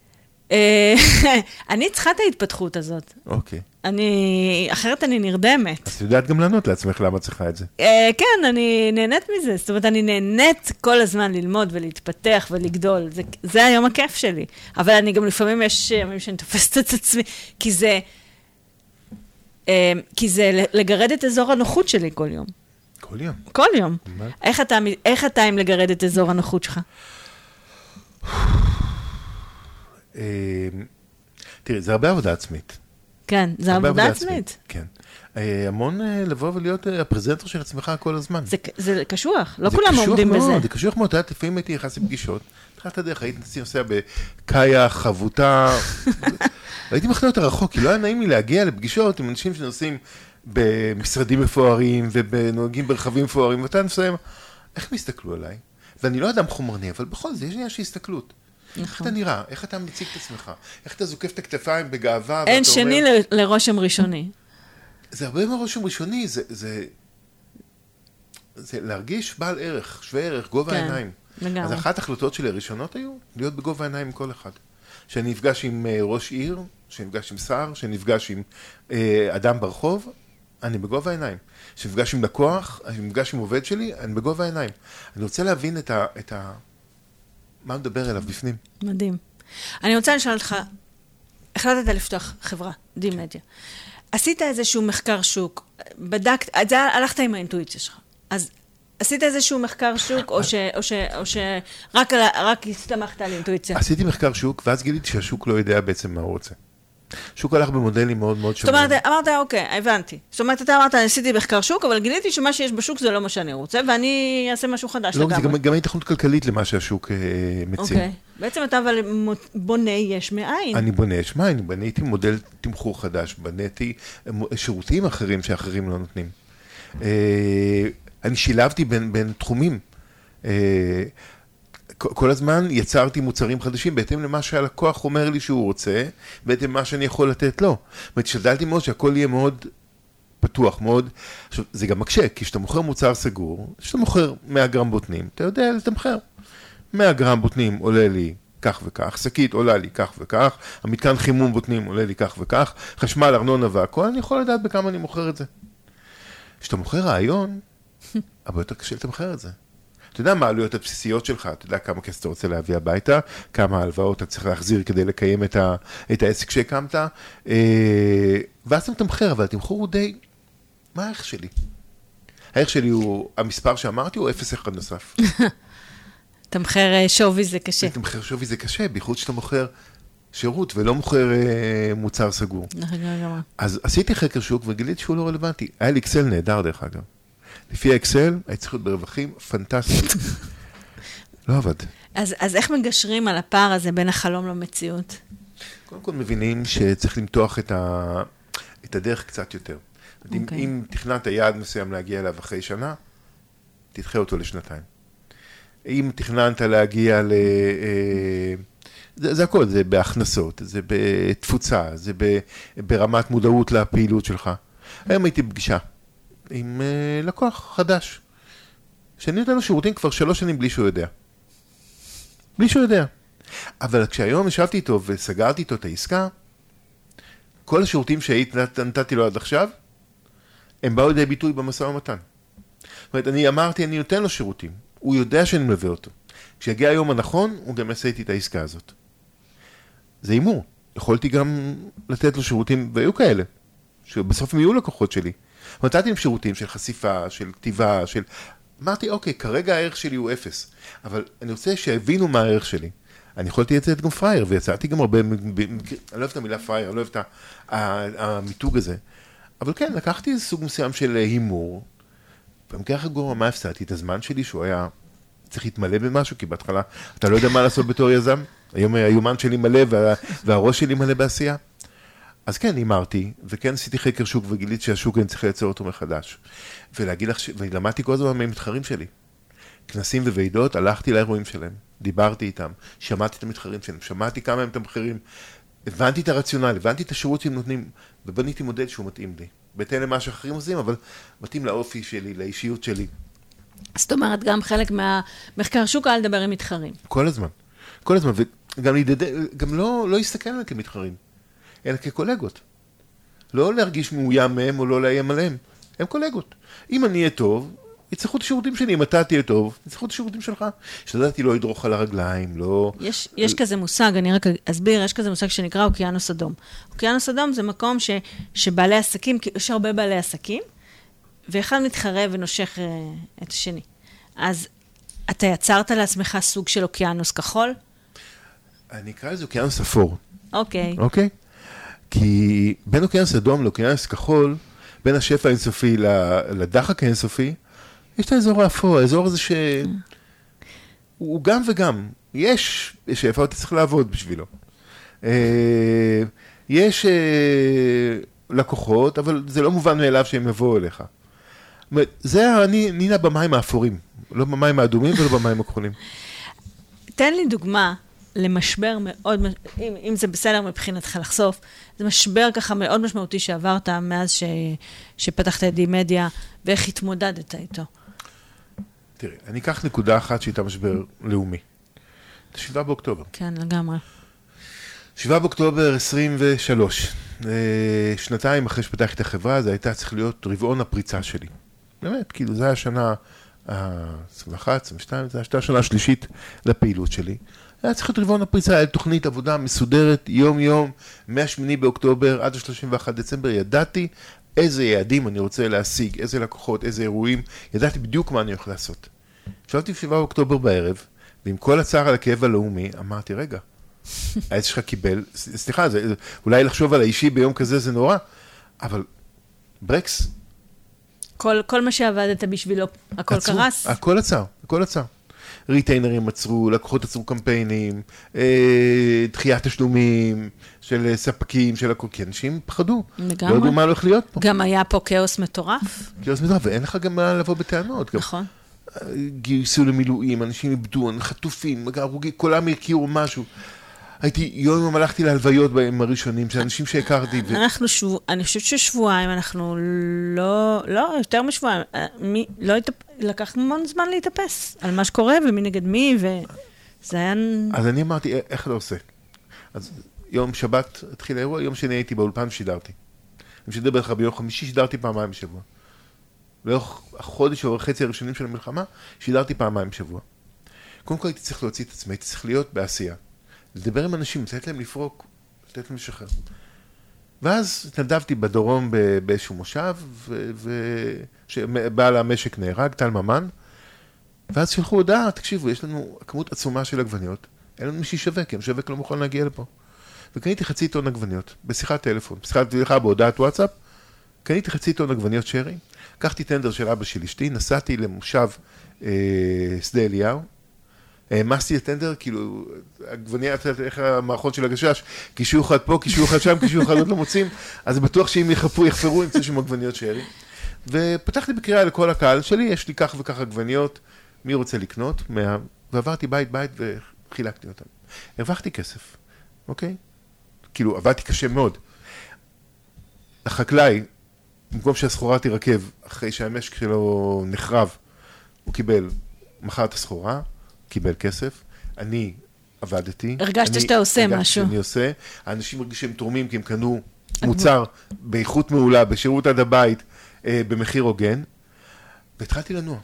אה, אני צריכה את ההתפתחות הזאת. אוקיי. אני, אחרת אני נרדמת. אז את יודעת גם לענות לעצמך למה צריכה את זה. אה, כן, אני נהנית מזה. זאת אומרת, אני נהנית כל הזמן ללמוד ולהתפתח ולגדול. זה, זה היום הכיף שלי. אבל אני גם לפעמים יש ימים שאני תופסת את עצמי, כי זה, אה, כי זה לגרד את אזור הנוחות שלי כל יום. כל יום. כל יום. מה? איך אתה, איך אתה עם לגרד את אזור הנוחות שלך? אה, תראי, זה הרבה עבודה עצמית. כן, זה הרבה עבודה עצמית. כן. אה, המון אה, לבוא ולהיות אה, הפרזנטור של עצמך כל הזמן. זה, זה קשוח, לא זה כולם קשוח עומדים מאוד, בזה. זה קשוח מאוד, את יודעת, לפעמים הייתי נכנס לפגישות, התחלת הדרך, הייתי נוסע בקאיה, חבוטה, והייתי מכנה אותה רחוק, כי לא היה נעים לי להגיע לפגישות עם אנשים שנוסעים במשרדים מפוארים ובנוהגים ברכבים מפוארים, ואתה נוסע, איך הם הסתכלו עליי? ואני לא אדם חומרני, אבל בכל זאת, יש עניין של הסתכלות. איך אתה נראה? איך אתה מציג את עצמך? איך אתה זוקף את הכתפיים בגאווה? אין שני ל- לרושם ראשוני. זה הרבה מהרושם ראשוני, זה, זה, זה להרגיש בעל ערך, שווה ערך, גובה כן, העיניים. לגמרי. אז אחת ההחלטות שלי הראשונות היו להיות בגובה העיניים עם כל אחד. שאני נפגש עם uh, ראש עיר, שאני נפגש עם שר, שאני נפגש עם uh, אדם ברחוב, אני בגובה העיניים. שאני נפגש עם לקוח, אני נפגש עם עובד שלי, אני בגובה העיניים. אני רוצה להבין את ה... את ה... מה מדבר אליו בפנים. מדהים. אני רוצה לשאול אותך, החלטת לפתוח חברה, די-מדיה. עשית איזשהו מחקר שוק, בדקת, את זה הלכת עם האינטואיציה שלך. אז עשית איזשהו מחקר שוק, או, ש, או, ש, או שרק רק הסתמכת על אינטואיציה? עשיתי מחקר שוק, ואז גיליתי שהשוק לא יודע בעצם מה הוא רוצה. שוק הלך במודלים מאוד מאוד זאת שונים. אומרת, אמרת, אוקיי, הבנתי. זאת אומרת, אתה אמרת, עשיתי מחקר שוק, אבל גיליתי שמה שיש בשוק זה לא מה שאני רוצה, ואני אעשה משהו חדש לא, לגמרי. זה גם, גם ההתכנות כלכלית למה שהשוק אה, מציע. אוקיי. בעצם אתה אבל בונה יש מאין. אני בונה יש מאין, אני בניתי מודל תמחור חדש, בניתי שירותים אחרים שאחרים לא נותנים. אה, אני שילבתי בין, בין תחומים. אה, כל הזמן יצרתי מוצרים חדשים, בהתאם למה שהלקוח אומר לי שהוא רוצה, בהתאם למה שאני יכול לתת לו. זאת אומרת, השתדלתי מאוד שהכל יהיה מאוד פתוח, מאוד... עכשיו, זה גם מקשה, כי כשאתה מוכר מוצר סגור, כשאתה מוכר מאה גרם בוטנים, אתה יודע לתמחר. מאה גרם בוטנים עולה לי כך וכך, שקית עולה לי כך וכך, המתקן חימום בוטנים עולה לי כך וכך, חשמל, ארנונה והכל, אני יכול לדעת בכמה אני מוכר את זה. כשאתה מוכר רעיון, הרבה יותר קשה לתמחר את זה. אתה יודע מה העלויות הבסיסיות שלך, אתה יודע כמה כסף אתה רוצה להביא הביתה, כמה הלוואות אתה צריך להחזיר כדי לקיים את, ה, את העסק שהקמת, אה, ואז אתה מתמחר, אבל התמחור הוא די, מה הערך שלי? הערך שלי הוא, המספר שאמרתי הוא אפס אחד נוסף. תמחר שווי זה קשה. תמחר שווי זה קשה, בייחוד שאתה מוכר שירות ולא מוכר אה, מוצר סגור. אז עשיתי חקר שוק וגיליתי שהוא לא רלוונטי. היה לי אקסל נהדר דרך אגב. לפי האקסל, הייתי צריך להיות ברווחים פנטסטיים. לא עבד. אז, אז איך מגשרים על הפער הזה בין החלום למציאות? קודם כל מבינים שצריך למתוח את, ה... את הדרך קצת יותר. Okay. אם, אם תכננת יעד מסוים להגיע אליו אחרי שנה, תדחה אותו לשנתיים. אם תכננת להגיע ל... זה, זה הכל, זה בהכנסות, זה בתפוצה, זה ב... ברמת מודעות לפעילות שלך. היום הייתי בפגישה. עם uh, לקוח חדש, שאני נותן לו שירותים כבר שלוש שנים בלי שהוא יודע. בלי שהוא יודע. אבל כשהיום ישבתי איתו וסגרתי איתו את העסקה, כל השירותים שנתתי לו עד עכשיו, הם באו לידי ביטוי במשא ומתן. זאת אומרת, אני אמרתי, אני נותן לו שירותים, הוא יודע שאני מלווה אותו. כשיגיע היום הנכון, הוא גם יעשה איתי את העסקה הזאת. זה אימור. יכולתי גם לתת לו שירותים, והיו כאלה, שבסוף הם יהיו לקוחות שלי. נתתי עם שירותים של חשיפה, של כתיבה, של... אמרתי, אוקיי, כרגע הערך שלי הוא אפס, אבל אני רוצה שהבינו מה הערך שלי. אני יכולתי לצאת גם פרייר, ויצאתי גם הרבה... אני לא אוהב את המילה פרייר, אני לא אוהב את המיתוג הזה. אבל כן, לקחתי איזה סוג מסוים של הימור, במקרה הגרוע, מה הפסדתי? את הזמן שלי שהוא היה צריך להתמלא במשהו, כי בהתחלה אתה לא יודע מה לעשות בתור יזם. היום היומן שלי מלא, וה... והראש שלי מלא בעשייה. אז כן, אמרתי, וכן עשיתי חקר שוק וגילית שהשוק אני צריך לייצר אותו מחדש. ולהגיד לך, ש... ולמדתי כל הזמן מהמתחרים שלי. כנסים וועידות, הלכתי לאירועים שלהם, דיברתי איתם, שמעתי את המתחרים שלהם, שמעתי כמה הם את המחירים, הבנתי את הרציונל, הבנתי את השירות שהם נותנים, ובניתי מודל שהוא מתאים לי. בהתאם למה שאחרים עושים, אבל מתאים לאופי שלי, לאישיות שלי. זאת אומרת, גם חלק מהמחקר שוק היה לדבר עם מתחרים. כל הזמן. כל הזמן, גם, להידד... גם לא, לא להסתכל עליהם כמתחרים, אלא כקולגות. לא להרגיש מאוים מהם או לא לאיים עליהם. הם קולגות. אם אני אהיה טוב, יצטרכו את השירותים שלי. אם אתה תהיה טוב, יצטרכו את השירותים שלך. שתדעתי לא ידרוך על הרגליים, לא... יש, יש כזה מושג, אני רק אסביר, יש כזה מושג שנקרא אוקיינוס אדום. אוקיינוס אדום זה מקום ש, שבעלי עסקים, יש הרבה בעלי עסקים, ואחד מתחרה ונושך את השני. אז אתה יצרת לעצמך סוג של אוקיינוס כחול? אני אקרא לזה אוקיינוס אפור. אוקיי. אוקיי? כי בין אוקיינוס אדום לאוקיינוס כחול, בין השפע האינסופי לדחק האינסופי, יש את האזור האפור, האזור הזה ש... הוא גם וגם. יש שפע, אתה צריך לעבוד בשבילו. יש לקוחות, אבל זה לא מובן מאליו שהם יבואו אליך. זה אני נינה במים האפורים, לא במים האדומים ולא במים הכחולים. תן לי דוגמה למשבר מאוד, אם, אם זה בסדר מבחינתך לחשוף, זה משבר ככה מאוד משמעותי שעברת מאז ש, שפתחת את די-מדיה, ואיך התמודדת איתו. תראי, אני אקח נקודה אחת שהייתה משבר לאומי. זה שבעה באוקטובר. כן, לגמרי. שבעה באוקטובר עשרים ושלוש. שנתיים אחרי שפתחתי את החברה, זה הייתה צריך להיות רבעון הפריצה שלי. באמת, כאילו, זו השנה ה-עשרים ואחת, עשרים ושתיים, זו הייתה השנה השלישית לפעילות שלי. היה צריך להיות רבעון הפריצה, היה תוכנית עבודה מסודרת, יום-יום, מהשמיני באוקטובר עד ה-שלושים ואחד דצמבר, ידעתי איזה יעדים אני רוצה להשיג, איזה לקוחות, איזה אירועים, ידעתי בדיוק מה אני הולך לעשות. שבתי בשבעה באוקטובר בערב, ועם כל הצער על הכאב הלאומי, אמרתי, רגע, העץ שלך קיבל, סליחה, זה, אולי לחשוב על האישי ביום כזה זה נורא, אבל ברקס. כל, כל מה שעבדת בשבילו, הכל עצרו, קרס? הכל עצר, הכל עצר. ריטיינרים עצרו, לקוחות עצרו קמפיינים, אה, דחיית תשלומים של ספקים, של הכל, כי אנשים פחדו. לגמרי. לא ידעו מה הולך להיות פה. גם היה פה כאוס מטורף. כאוס מטורף, ואין לך גם מה לבוא בטענות. נכון. גם, גייסו למילואים, אנשים איבדו, חטופים, הרוגים, כולם הכירו משהו. הייתי, יום יום הלכתי להלוויות בימים הראשונים, של אנשים שהכרתי. ו... אנחנו שבוע, אני חושבת ששבועיים, אנחנו לא, לא, יותר משבועיים, מי, לא התאפ... לקח המון זמן להתאפס על מה שקורה ומי נגד מי, וזה היה... אז אני אמרתי, איך אתה עושה? אז יום שבת התחיל האירוע, יום שני הייתי באולפן ושידרתי. אני משדר בלך ביום חמישי, שידרתי פעמיים בשבוע. לאורך החודש או חצי הראשונים של המלחמה, שידרתי פעמיים בשבוע. קודם כל הייתי צריך להוציא את עצמי, הייתי צריך להיות בעשייה. לדבר עם אנשים, לתת להם לפרוק, לתת להם לשחרר. ואז התנדבתי בדרום באיזשהו מושב, ובעל המשק נהרג, טל ממן, ואז שלחו הודעה, תקשיבו, יש לנו כמות עצומה של עגבניות, אין לנו מי שישווק, כי המשווק לא מוכן להגיע לפה. וקניתי חצי טון עגבניות, בשיחת טלפון, בשיחת טלחה בהודעת וואטסאפ, קניתי חצי טון עגבניות שרי, לקחתי טנדר של אבא של אשתי, נסעתי למושב אה, שדה אליהו, העמסתי את טנדר, כאילו, עגבניה, איך המערכון של הגשש, קישור אחד פה, קישור אחד שם, קישור אחד עוד לא מוצאים, אז בטוח שאם יחפו, יחפרו, ימצאו שם עגבניות שרי. ופתחתי בקריאה לכל הקהל שלי, יש לי כך וכך עגבניות, מי רוצה לקנות? מה... ועברתי בית בית וחילקתי אותם. הרווחתי כסף, אוקיי? כאילו, עבדתי קשה מאוד. החקלאי, במקום שהסחורה תירכב, אחרי שהמשק שלו נחרב, הוא קיבל, מכר את הסחורה, קיבל כסף, אני עבדתי. הרגשת אני, שאתה עושה הרגשתי משהו. שאני עושה, האנשים הרגישו שהם תורמים כי הם קנו מוצר באיכות מעולה, בשירות עד הבית, אה, במחיר הוגן, והתחלתי לנוע.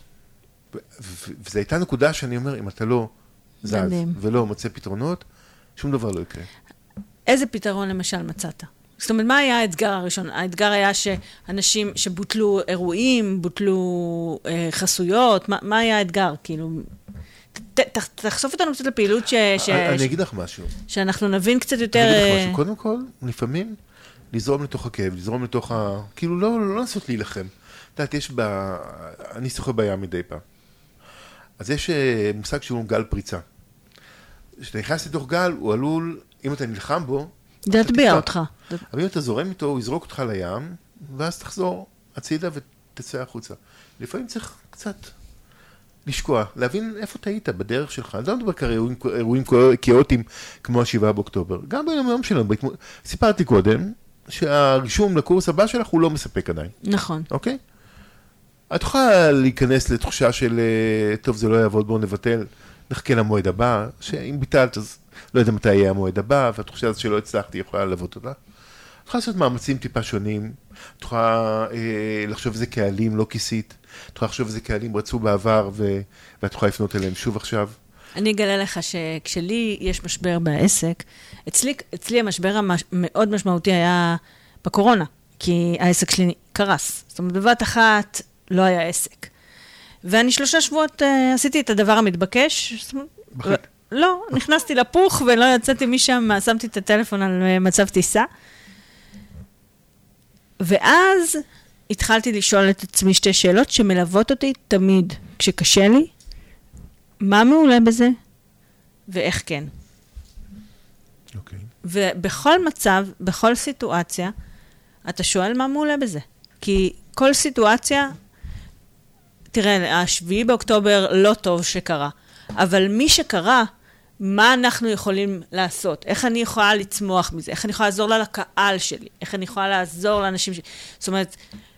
וזו הייתה נקודה שאני אומר, אם אתה לא זז ולא מוצא פתרונות, שום דבר לא יקרה. איזה פתרון למשל מצאת? זאת אומרת, מה היה האתגר הראשון? האתגר היה שאנשים שבוטלו אירועים, בוטלו אה, חסויות, מה, מה היה האתגר? כאילו, ת, ת, תחשוף אותנו קצת לפעילות ש... ש אני ש... אגיד לך משהו. שאנחנו נבין קצת יותר... אני אגיד לך משהו. קודם כל, לפעמים, לזרום לתוך הכאב, לזרום לתוך ה... כאילו, לא, לא לנסות להילחם. את יודעת, יש ב... אני שוחה בים מדי פעם. אז יש מושג שהוא גל פריצה. כשאתה נכנס לתוך גל, הוא עלול, אם אתה נלחם בו, להטביע אותך. אבל אם אתה זורם איתו, הוא יזרוק אותך לים, ואז תחזור הצידה ותצא החוצה. לפעמים צריך קצת לשקוע, להבין איפה אתה היית בדרך שלך. אני לא מדבר כאירועים אירועים כאוטיים כמו השבעה באוקטובר. גם ביום היום שלנו, סיפרתי קודם, שהרישום לקורס הבא שלך הוא לא מספק עדיין. נכון. אוקיי? את יכולה להיכנס לתחושה של, טוב, זה לא יעבוד, בואו נבטל, נחכה למועד הבא, שאם ביטלת, אז לא יודע מתי יהיה המועד הבא, והתחושה הזאת שלא הצלחתי יכולה ללוות אותה. את יכולה לעשות מאמצים טיפה שונים, את יכולה אה, לחשוב איזה קהלים לא כיסית, את יכולה לחשוב איזה קהלים רצו בעבר, ו... ואת יכולה לפנות אליהם שוב עכשיו. אני אגלה לך שכשלי יש משבר בעסק, אצלי, אצלי המשבר המאוד משמעותי היה בקורונה, כי העסק שלי קרס. זאת אומרת, בבת אחת לא היה עסק. ואני שלושה שבועות uh, עשיתי את הדבר המתבקש. בחית. לא, נכנסתי לפוך ולא יצאתי משם, שמתי את הטלפון על uh, מצב טיסה. ואז התחלתי לשאול את עצמי שתי שאלות שמלוות אותי תמיד כשקשה לי. מה מעולה בזה? ואיך כן? אוקיי. ובכל מצב, בכל סיטואציה, אתה שואל מה מעולה בזה. כי כל סיטואציה, תראה, השביעי באוקטובר לא טוב שקרה, אבל מי שקרה, מה אנחנו יכולים לעשות? איך אני יכולה לצמוח מזה? איך אני יכולה לעזור לה לקהל שלי? איך אני יכולה לעזור לאנשים שלי? זאת אומרת,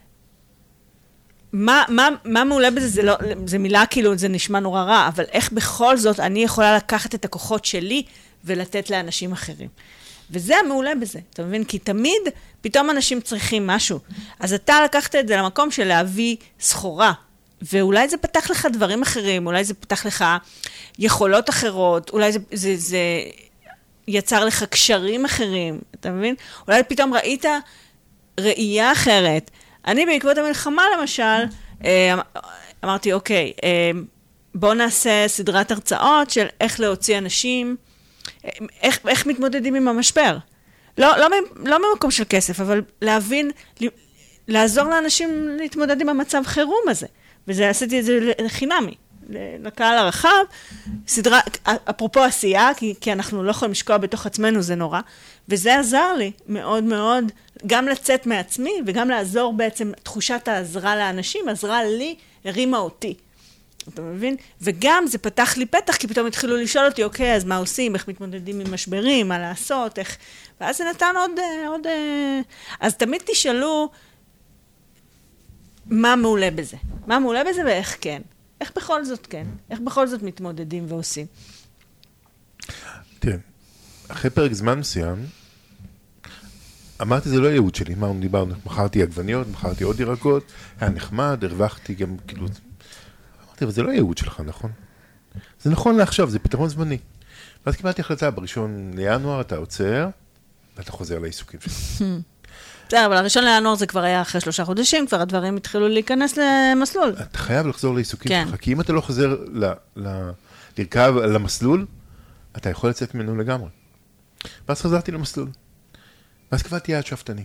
מה, מה, מה מעולה בזה? זה, לא, זה מילה כאילו, זה נשמע נורא רע, אבל איך בכל זאת אני יכולה לקחת את הכוחות שלי ולתת לאנשים אחרים? וזה המעולה בזה, אתה מבין? כי תמיד פתאום אנשים צריכים משהו. אז אתה לקחת את זה למקום של להביא סחורה, ואולי זה פתח לך דברים אחרים, אולי זה פתח לך יכולות אחרות, אולי זה, זה, זה יצר לך קשרים אחרים, אתה מבין? אולי פתאום ראית ראייה אחרת. אני בעקבות המלחמה למשל, אמרתי, אוקיי, בואו נעשה סדרת הרצאות של איך להוציא אנשים, איך, איך מתמודדים עם המשבר. לא, לא, לא ממקום של כסף, אבל להבין, לעזור לאנשים להתמודד עם המצב חירום הזה. וזה, עשיתי את זה לחינמי, לקהל הרחב, סדרה, אפרופו עשייה, כי, כי אנחנו לא יכולים לשקוע בתוך עצמנו, זה נורא, וזה עזר לי מאוד מאוד, גם לצאת מעצמי, וגם לעזור בעצם, תחושת העזרה לאנשים, עזרה לי, הרימה אותי. אתה מבין? וגם זה פתח לי פתח, כי פתאום התחילו לשאול אותי, אוקיי, אז מה עושים, איך מתמודדים עם משברים, מה לעשות, איך... ואז זה נתן עוד, עוד... אז תמיד תשאלו, מה מעולה בזה? מה מעולה בזה ואיך כן? איך בכל זאת כן? איך בכל זאת מתמודדים ועושים? תראה, אחרי פרק זמן מסוים, אמרתי, זה לא הייעוד שלי, מה דיברנו? מכרתי עגבניות, מכרתי עוד ירקות, היה נחמד, הרווחתי גם, כאילו... אמרתי, אבל זה לא הייעוד שלך, נכון? זה נכון לעכשיו, זה פתרון זמני. ואז קיבלתי החלטה, בראשון לינואר אתה עוצר, ואתה חוזר לעיסוקים שלך. בסדר, אבל הראשון לינואר זה כבר היה אחרי שלושה חודשים, כבר הדברים התחילו להיכנס למסלול. אתה חייב לחזור לעיסוקים כן. שלך, כי אם אתה לא חוזר ל, ל, לרכב למסלול, אתה יכול לצאת ממנו לגמרי. ואז חזרתי למסלול. ואז קבעתי יעד שפטני.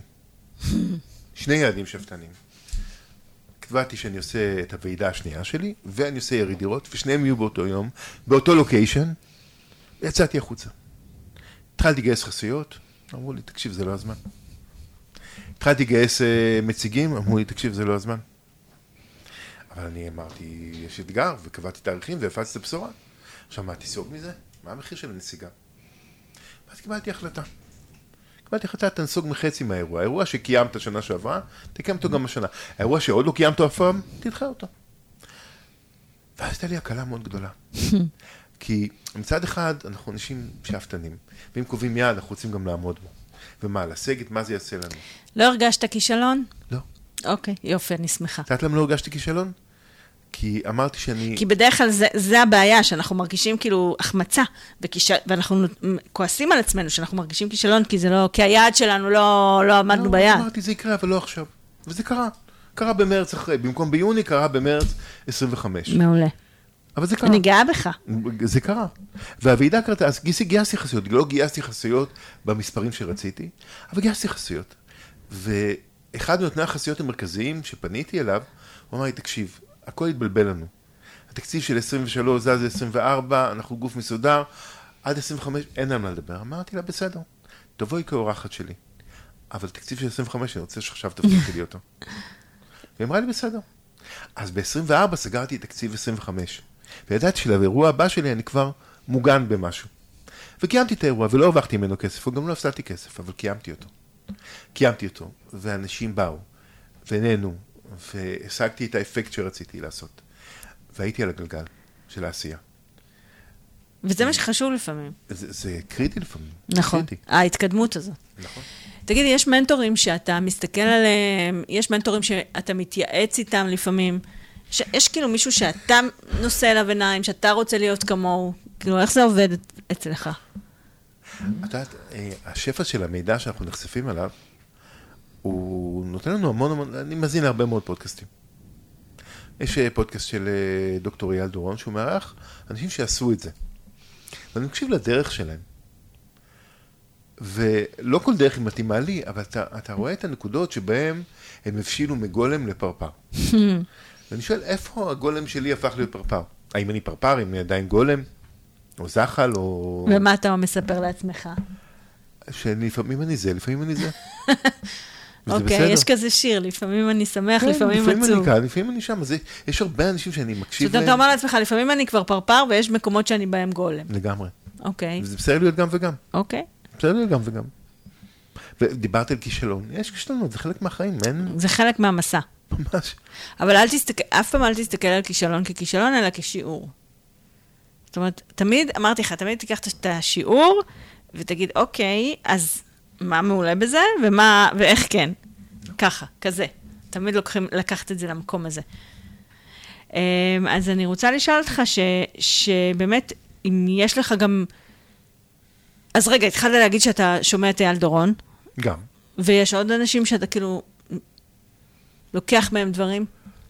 שני יעדים שפטנים. קבעתי שאני עושה את הוועידה השנייה שלי, ואני עושה יריד דירות, ושניהם יהיו באותו יום, באותו לוקיישן, ויצאתי החוצה. התחלתי לגייס חסויות, אמרו לי, תקשיב, זה לא הזמן. התחלתי לגייס uh, מציגים, אמרו לי, תקשיב, זה לא הזמן. אבל אני אמרתי, יש אתגר, וקבעתי תאריכים, והפצתי את הבשורה. עכשיו, מה תיסוג מזה? מה המחיר של הנסיגה? ואז קיבלתי החלטה. קיבלתי החלטה, תנסוג מחצי מהאירוע. האירוע שקיימת שנה שעברה, תקיים אותו גם השנה. האירוע שעוד לא קיימת אף פעם, תדחה אותו. ואז הייתה לי הקלה מאוד גדולה. כי מצד אחד, אנחנו אנשים שאפתנים, ואם קובעים יעד, אנחנו רוצים גם לעמוד בו. ומה, לסגת, מה זה יעשה לנו? לא הרגשת כישלון? לא. אוקיי, יופי, אני שמחה. קצת למה לא הרגשתי כישלון? כי אמרתי שאני... כי בדרך כלל זה, זה הבעיה, שאנחנו מרגישים כאילו החמצה, וכיש... ואנחנו כועסים על עצמנו, שאנחנו מרגישים כישלון, כי זה לא, כי היעד שלנו לא, לא עמדנו לא, ביעד. אמרתי, זה יקרה, אבל לא עכשיו. וזה קרה. קרה במרץ אחרי, במקום ביוני, קרה במרץ עשרים וחמש. מעולה. אבל זה קרה. אני גאה בך. זה קרה. והוועידה קרתה, אז גייסתי חסויות, לא גייסתי חסויות במספרים שרציתי, אבל גייסתי חסויות. ואחד מנותני החסויות המרכזיים שפניתי אליו, הוא אמר לי, תקשיב, הכל התבלבל לנו. התקציב של עשרים ושלוש, זה עשרים וארבע, אנחנו גוף מסודר, עד עשרים וחמש, אין לנו מה לדבר. אמרתי לה, בסדר, תבואי כאורחת שלי. אבל תקציב של עשרים וחמש, אני רוצה שעכשיו תפתחי לי אותו. והיא אמרה לי, בסדר. אז ב-עשרים וארבע סגרתי את תקציב עשרים וחמש. וידעתי שלאירוע הבא שלי אני כבר מוגן במשהו. וקיימתי את האירוע, ולא הרווחתי ממנו כסף, וגם לא הפסדתי כסף, אבל קיימתי אותו. קיימתי אותו, ואנשים באו, ונהנו, והשגתי את האפקט שרציתי לעשות. והייתי על הגלגל של העשייה. וזה מה שחשוב לפעמים. זה, זה קריטי לפעמים. נכון, קריטי. ההתקדמות הזו. נכון. תגידי, יש מנטורים שאתה מסתכל עליהם, יש מנטורים שאתה מתייעץ איתם לפעמים, ש... יש כאילו מישהו שאתה נושא אליו עיניים, שאתה רוצה להיות כמוהו, כאילו איך זה עובד אצלך? את יודעת, השפע של המידע שאנחנו נחשפים עליו, הוא נותן לנו המון המון, אני מזין להרבה מאוד פודקאסטים. יש פודקאסט של דוקטור אייל דורון, שהוא מארח אנשים שעשו את זה. ואני מקשיב לדרך שלהם. ולא כל דרך היא מתאימה לי, אבל אתה, אתה רואה את הנקודות שבהם הם הבשילו מגולם לפרפר. ואני שואל, איפה הגולם שלי הפך להיות פרפר? האם אני פרפר, אם אני עדיין גולם, או זחל, או... ומה אתה מספר לעצמך? שלפעמים אני זה, לפעמים אני זה. אוקיי, יש כזה שיר, לפעמים אני שמח, לפעמים עצוב. לפעמים אני כאן, לפעמים אני שם, אז יש הרבה אנשים שאני מקשיב להם. שאתה אומר לעצמך, לפעמים אני כבר פרפר, ויש מקומות שאני בהם גולם. לגמרי. אוקיי. וזה בסדר להיות גם וגם. אוקיי. בסדר להיות גם וגם. ודיברת על כישלון, יש כישלונות, זה חלק מהחיים, אין... זה חלק מהמסע. ממש. אבל אל תסתכל, אף פעם אל תסתכל על כישלון ככישלון, אלא כשיעור. זאת אומרת, תמיד, אמרתי לך, תמיד תיקח את השיעור, ותגיד, אוקיי, אז מה מעולה בזה, ומה, ואיך כן. ככה, כזה. תמיד לוקחים, לקחת את זה למקום הזה. אז אני רוצה לשאול אותך, ש, שבאמת, אם יש לך גם... אז רגע, התחלת להגיד שאתה שומע את אייל דורון. גם. ויש עוד אנשים שאתה כאילו לוקח מהם דברים?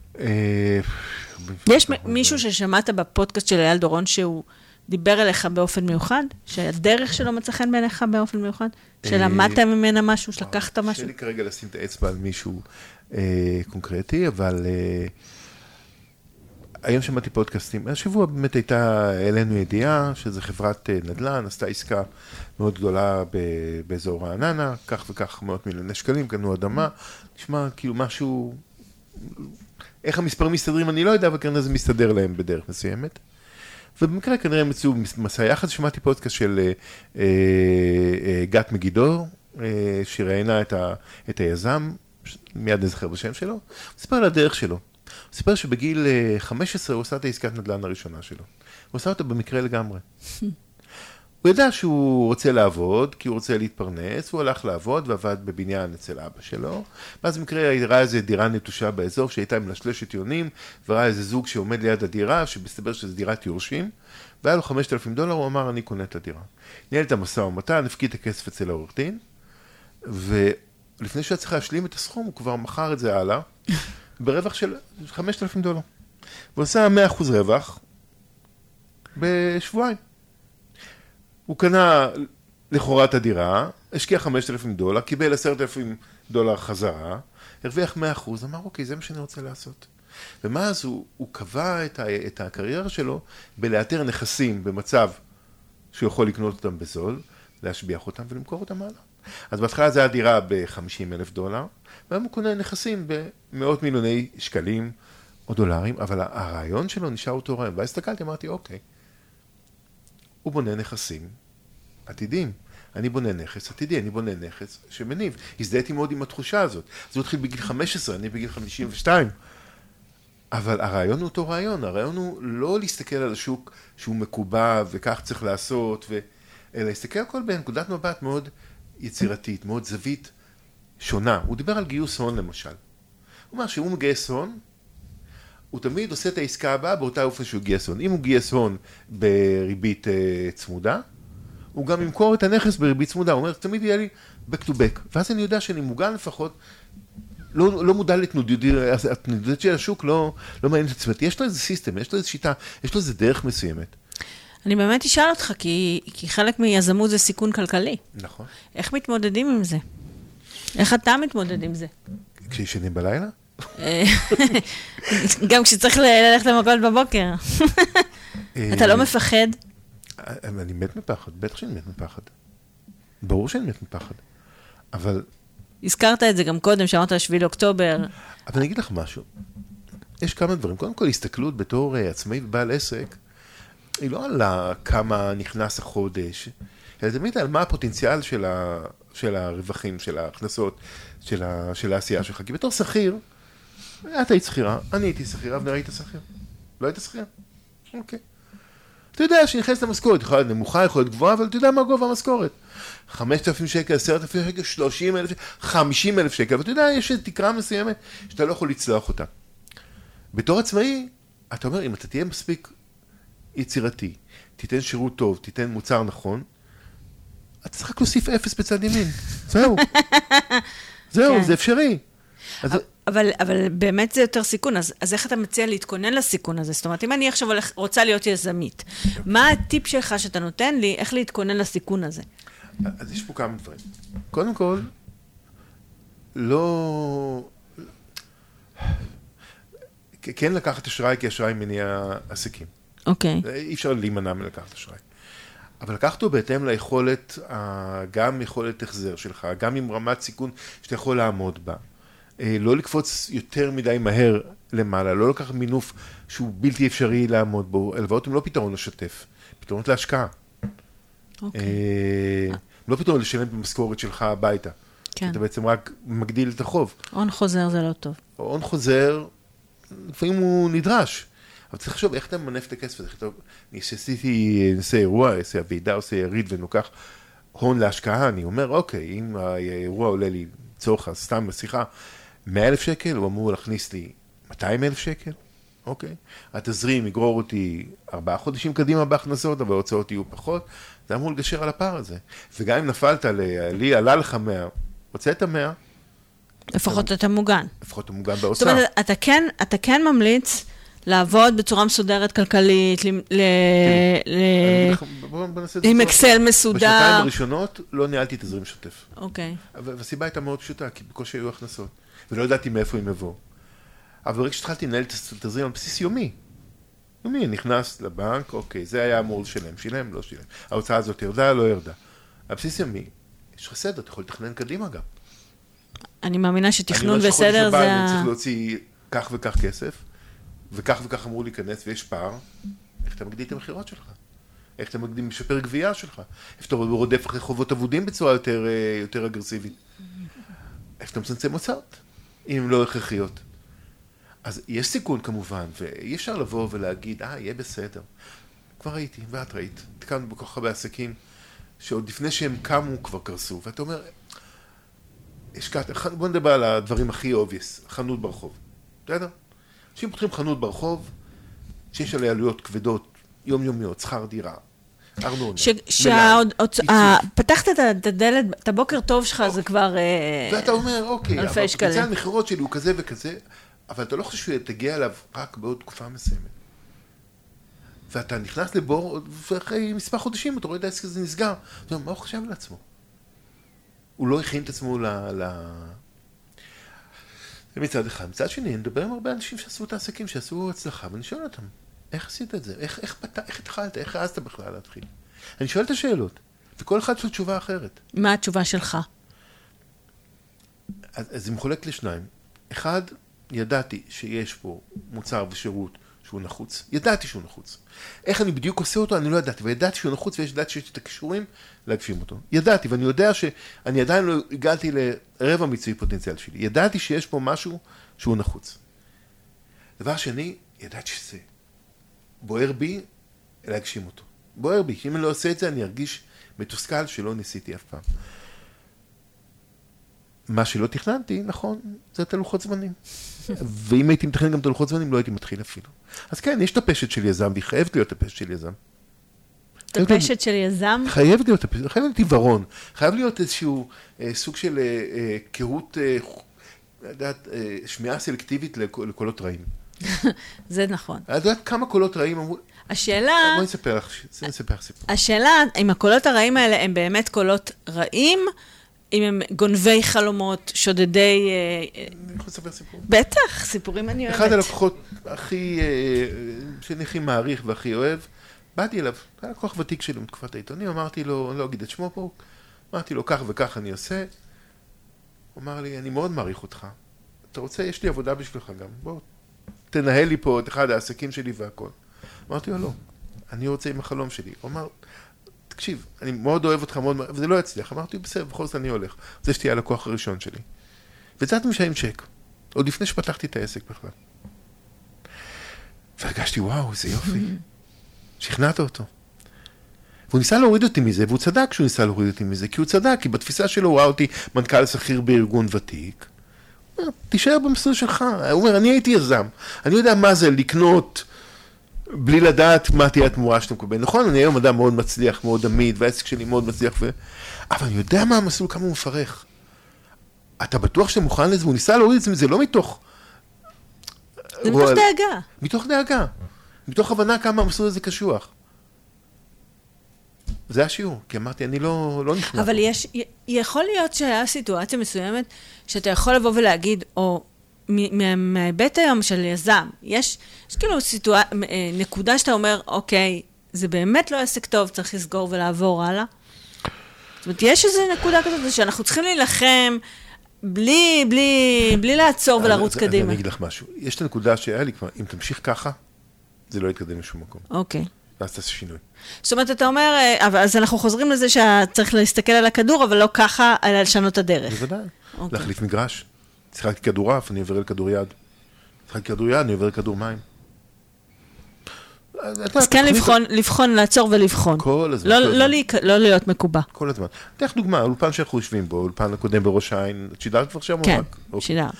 יש מישהו ששמעת בפודקאסט של אייל דורון שהוא דיבר אליך באופן מיוחד? שהדרך שלו מצא חן בעיניך באופן מיוחד? שלמדת ממנה משהו, שלקחת משהו? קשה לי כרגע לשים את האצבע על מישהו קונקרטי, אבל היום שמעתי פודקאסטים. השבוע באמת הייתה אלינו ידיעה, שזו חברת נדל"ן, עשתה עסקה מאוד גדולה באזור רעננה, כך וכך מאות מיליוני שקלים, קנו אדמה, נשמע כאילו משהו, איך המספרים מסתדרים, אני לא יודע, אבל כנראה זה מסתדר להם בדרך מסוימת. ובמקרה כנראה הם יצאו מסע יחד, שמעתי פודקאסט של אה, אה, גת מגידור, אה, שראיינה את, ה, את היזם, מיד נזכר בשם שלו, הוא סיפר על הדרך שלו. הוא סיפר שבגיל חמש עשרה הוא עושה את העסקת נדל"ן הראשונה שלו. הוא עושה אותה במקרה לגמרי. הוא ידע שהוא רוצה לעבוד, כי הוא רוצה להתפרנס, הוא הלך לעבוד ועבד בבניין אצל אבא שלו, ואז במקרה ראה איזו דירה נטושה באזור שהייתה עם לשלשת יונים, וראה איזה זוג שעומד ליד הדירה, שמסתבר שזו דירת יורשים, והיה לו חמשת אלפים דולר, הוא אמר, אני קונה את הדירה. ניהל את המשא ומתן, הפקיד את הכסף אצל העורך דין, ולפני שהוא צריך להשלים את הסכום, הוא כבר מכר את זה הלאה, ברווח של חמשת אלפים דולר. והוא עושה מאה אחוז רווח בשבועיים. הוא קנה לכאורה את הדירה, השקיע חמשת אלפים דולר, קיבל עשרת אלפים דולר חזרה, הרוויח מאה אחוז, אמר, אוקיי, זה מה שאני רוצה לעשות. ומאז הוא, הוא קבע את, ה, את הקריירה שלו בלאתר נכסים במצב שהוא יכול לקנות אותם בזול, להשביח אותם ולמכור אותם הלאה. אז בהתחלה זה הדירה ב-חמישים אלף דולר, והיום הוא קונה נכסים במאות מיליוני שקלים או דולרים, אבל הרעיון שלו נשאר אותו רעיון. ואז הסתכלתי, אמרתי, אוקיי, הוא בונה נכסים עתידים. אני בונה נכס עתידי, אני בונה נכס שמניב. הזדהיתי מאוד עם התחושה הזאת. זה התחיל בגיל חמש עשרה, אני בגיל חמישים ושתיים. אבל הרעיון הוא אותו רעיון. הרעיון הוא לא להסתכל על השוק שהוא מקובע וכך צריך לעשות, ו... אלא להסתכל הכל בנקודת מבט מאוד יצירתית, מאוד זווית שונה. הוא דיבר על גיוס הון למשל. הוא אומר שהוא מגייס הון, הוא תמיד עושה את העסקה הבאה באותה אופן שהוא גייס הון. אם הוא גייס הון בריבית uh, צמודה, הוא גם ימכור את הנכס בריבית צמודה. הוא אומר, תמיד יהיה לי back to back. ואז אני יודע שאני מוגן לפחות, לא, לא מודע לתנודות, התנודות של השוק לא, לא מעניין את עצמי. יש לו איזה סיסטם, יש לו איזה שיטה, יש לו איזה דרך מסוימת. אני באמת אשאל אותך, כי, כי חלק מיזמות זה סיכון כלכלי. נכון. איך מתמודדים עם זה? איך אתה מתמודד עם זה? כשישנים בלילה? גם כשצריך ללכת למכולת בבוקר. אתה לא מפחד? אני מת מפחד, בטח שאני מת מפחד. ברור שאני מת מפחד. אבל... הזכרת את זה גם קודם, שאמרת השביעי לאוקטובר. אבל אני אגיד לך משהו. יש כמה דברים. קודם כל, הסתכלות בתור עצמאי ובעל עסק, היא לא על כמה נכנס החודש, אלא תמיד על מה הפוטנציאל של, ה, של הרווחים, של ההכנסות, של, ה, של העשייה שלך. כי בתור שכיר, את היית שכירה, אני הייתי שכירה, אבל ראית שכיר. לא היית שכיר? אוקיי. אתה יודע שנכנסת למשכורת, יכולה להיות נמוכה, יכולה להיות גבוהה, אבל אתה יודע מה גובה המשכורת. חמשת אלפים שקל, עשרת אלפים שקל, שלושים אלף שקל, חמישים אלף שקל, ואתה יודע, יש תקרה מסוימת שאתה לא יכול לצלוח אותה. בתור עצמאי, אתה אומר, אם אתה תהיה מספיק יצירתי, תיתן שירות טוב, תיתן מוצר נכון, אתה צריך רק להוסיף אפס בצד ימין. זהו. זהו, כן. זה אפשרי. אז... אבל, אבל באמת זה יותר סיכון, אז, אז איך אתה מציע להתכונן לסיכון הזה? זאת אומרת, אם אני עכשיו הולך, רוצה להיות יזמית, מה הטיפ שלך שאתה נותן לי, איך להתכונן לסיכון הזה? אז יש פה כמה דברים. קודם כל, לא... כן לקחת אשראי, כי אשראי מניע עסקים. אוקיי. אי אפשר להימנע מלקחת אשראי. אבל לקחת אותו בהתאם ליכולת, גם יכולת החזר שלך, גם עם רמת סיכון שאתה יכול לעמוד בה. לא לקפוץ יותר מדי מהר למעלה, לא לקחת מינוף שהוא בלתי אפשרי לעמוד בו. הלוואות הם לא פתרון לשתף, פתרונות להשקעה. אוקיי. לא פתרון לשלם במשכורת שלך הביתה. כן. אתה בעצם רק מגדיל את החוב. הון חוזר זה לא טוב. הון חוזר, לפעמים הוא נדרש. אבל צריך לחשוב איך אתה ממנף את הכסף הזה. אני עשיתי, נעשה אירוע, עושה הוועידה, עושה יריד ונוקח הון להשקעה. אני אומר, אוקיי, אם האירוע עולה לי צורך, סתם בשיחה, מאה אלף שקל, הוא אמור להכניס לי מאתיים אלף שקל, אוקיי? התזרים יגרור אותי ארבעה חודשים קדימה בהכנסות, אבל ההוצאות יהיו פחות, זה אמור לגשר על הפער הזה. וגם אם נפלת לי, עלה לך מאה, הוצאת מאה, לפחות אתה מוגן. לפחות אתה מוגן זאת בהוצאה. אומרת, אתה כן, אתה כן ממליץ לעבוד בצורה מסודרת כלכלית, ל- ל- ל- בוא- בוא נעשה את זה עם בצורה- אקסל מסודר. בשנתיים הראשונות לא ניהלתי תזרים שוטף. אוקיי. והסיבה הייתה מאוד פשוטה, כי בקושי היו הכנסות. ולא ידעתי מאיפה הם יבואו. אבל ברגע שהתחלתי לנהל את התזרים על בסיס יומי, יומי, נכנס לבנק, אוקיי, זה היה אמור לשלם, שילם, לא שילם. ההוצאה הזאת ירדה, לא ירדה. על בסיס יומי, יש לך סדר, אתה יכול לתכנן קדימה גם. אני מאמינה שתכנון אני בסדר אומר שחודש הבא זה... אני ה- צריך להוציא כך וכך כסף, וכך וכך אמור להיכנס, ויש פער. איך אתה מגדיל את המחירות שלך? איך אתה מגדיל, משפר גבייה שלך? איך אתה רודף אחרי חובות אבודים בצורה יותר, יותר אגרסיבית? איך אתה מצמצם הוצאות, אם הן לא הכרחיות? אז יש סיכון כמובן, ואי אפשר לבוא ולהגיד, אה, יהיה בסדר. כבר ראיתי, ואת ראית, תקענו בכל כך הרבה עסקים, שעוד לפני שהם קמו כבר קרסו, ואתה אומר, השקעת, בוא נדבר על הדברים הכי obvious, חנות ברחוב, בסדר? אנשים פותחים חנות ברחוב, שיש עליה עלויות כבדות, יומיומיות, שכר דירה, ארנונה, ש- שהעוד- עוד- ה- פתחת את ה- את הדלת, את הבוקר טוב שלך, זה כבר... אה, ואתה אומר, אוקיי, אלפי אבל שקלים. פוטנציאל המכירות שלי הוא כזה וכזה, אבל אתה לא חושב שהוא תגיע אליו רק בעוד תקופה מסוימת. ואתה נכנס לבור, ואחרי מספר חודשים אתה רואה את העסק הזה נסגר. אתה אומר, מה הוא חשב לעצמו? הוא לא הכין את עצמו ל... ל... זה מצד אחד. מצד שני, אני מדבר עם הרבה אנשים שעשו את העסקים, שעשו הצלחה, ואני שואל אותם, איך עשית את זה? איך, איך, פת... איך התחלת? איך העזת בכלל להתחיל? אני שואל את השאלות, וכל אחד יש לו תשובה אחרת. מה התשובה שלך? אז, אז זה מחולק לשניים. אחד, ידעתי שיש פה מוצר ושירות שהוא נחוץ. ידעתי שהוא נחוץ. איך אני בדיוק עושה אותו, אני לא ידעתי. וידעתי שהוא נחוץ וידעתי שיש את הכישורים להגשים אותו. ידעתי, ואני יודע שאני עדיין לא הגעתי לרבע מיצוי פוטנציאל שלי. ידעתי שיש פה משהו שהוא נחוץ. דבר שני, ידעתי שזה בוער בי להגשים אותו. בוער בי, אם אני לא עושה את זה, אני ארגיש מתוסכל שלא ניסיתי אף פעם. מה שלא תכננתי, נכון, זה את הלוחות זמנים. ואם הייתי מתכנן גם את הלוחות זמנים, לא הייתי מתחיל אפילו. אז כן, יש את הפשט של יזם, והיא חייבת להיות הפשט של יזם. טפשת של יזם? חייבת להיות הפשט, חייב להיות עיוורון. חייב להיות איזשהו אה, סוג של אה, אה, קהות, אה, יודעת, אה, שמיעה סלקטיבית לקול, לקולות רעים. זה נכון. את יודעת כמה קולות רעים אמרו... השאלה... בואי נספר לך, נספר לך סיפור. השאלה, אם הקולות הרעים האלה הם באמת קולות רעים, אם הם גונבי חלומות, שודדי... אני יכול לספר סיפור. בטח, סיפורים אני אוהבת. אחד הלקוחות הכי, שאני הכי מעריך והכי אוהב, באתי אליו, היה לקוח ותיק שלי מתקופת העיתונים, אמרתי לו, אני לא אגיד את שמו פה, אמרתי לו, כך וכך אני עושה. הוא אמר לי, אני מאוד מעריך אותך. אתה רוצה, יש לי עבודה בשבילך גם, בוא, תנהל לי פה את אחד העסקים שלי והכל. אמרתי לו, לא, אני רוצה עם החלום שלי. הוא אמר, תקשיב, אני מאוד אוהב אותך, מאוד, וזה לא יצליח. אמרתי, בסדר, בכל זאת אני הולך. זה שתהיה הלקוח הראשון שלי. ויצאתי משם עם צ'ק, עוד לפני שפתחתי את העסק בכלל. והרגשתי, וואו, זה יופי. שכנעת אותו. והוא ניסה להוריד אותי מזה, והוא צדק כשהוא ניסה להוריד אותי מזה, כי הוא צדק, כי בתפיסה שלו הוא ראה אותי מנכ"ל שכיר בארגון ותיק. הוא אומר, תישאר במסלול שלך. הוא אומר, אני הייתי יזם. אני יודע מה זה לקנות בלי לדעת מה תהיה התמורה שאתה מקבל. נכון, אני היום אדם מאוד מצליח, מאוד עמיד, והעסק שלי מאוד מצליח, ו... אבל אני יודע מה המסלול, כמה הוא מפרך. אתה בטוח שאתה מוכן לזה, והוא ניסה להוריד את זה, זה לא מתוך... זה מתוך דאגה. מתוך דאגה. מתוך הבנה כמה המסלול הזה קשוח. זה השיעור, כי אמרתי, אני לא, לא נכנע. אבל יש, יכול להיות שהיה סיטואציה מסוימת, שאתה יכול לבוא ולהגיד, או מההיבט היום של יזם, יש, יש כאילו סיטואציה, נקודה שאתה אומר, אוקיי, זה באמת לא עסק טוב, צריך לסגור ולעבור הלאה. זאת אומרת, יש איזו נקודה כזאת, שאנחנו צריכים להילחם, בלי, בלי, בלי לעצור ולרוץ קדימה. אני אגיד לך משהו. יש את הנקודה שהיה לי כבר, אם תמשיך ככה, זה לא יתקדם לשום מקום. אוקיי. ואז תעשה שינוי. זאת אומרת, אתה אומר, אז אנחנו חוזרים לזה שצריך להסתכל על הכדור, אבל לא ככה, אלא לשנות את הדרך. בוודאי. להחליף מגרש. שיחקתי כדורעף, אני עובר לכדור יד. שיחקתי כדור יד, אני עובר לכדור מים. אז כן לבחון, לבחון, לעצור ולבחון. כל הזמן. לא להיות מקובע. כל הזמן. תלך דוגמה, אולפן שאנחנו יושבים בו, אולפן הקודם בראש העין, שידרת כבר שם? כן, שידרת.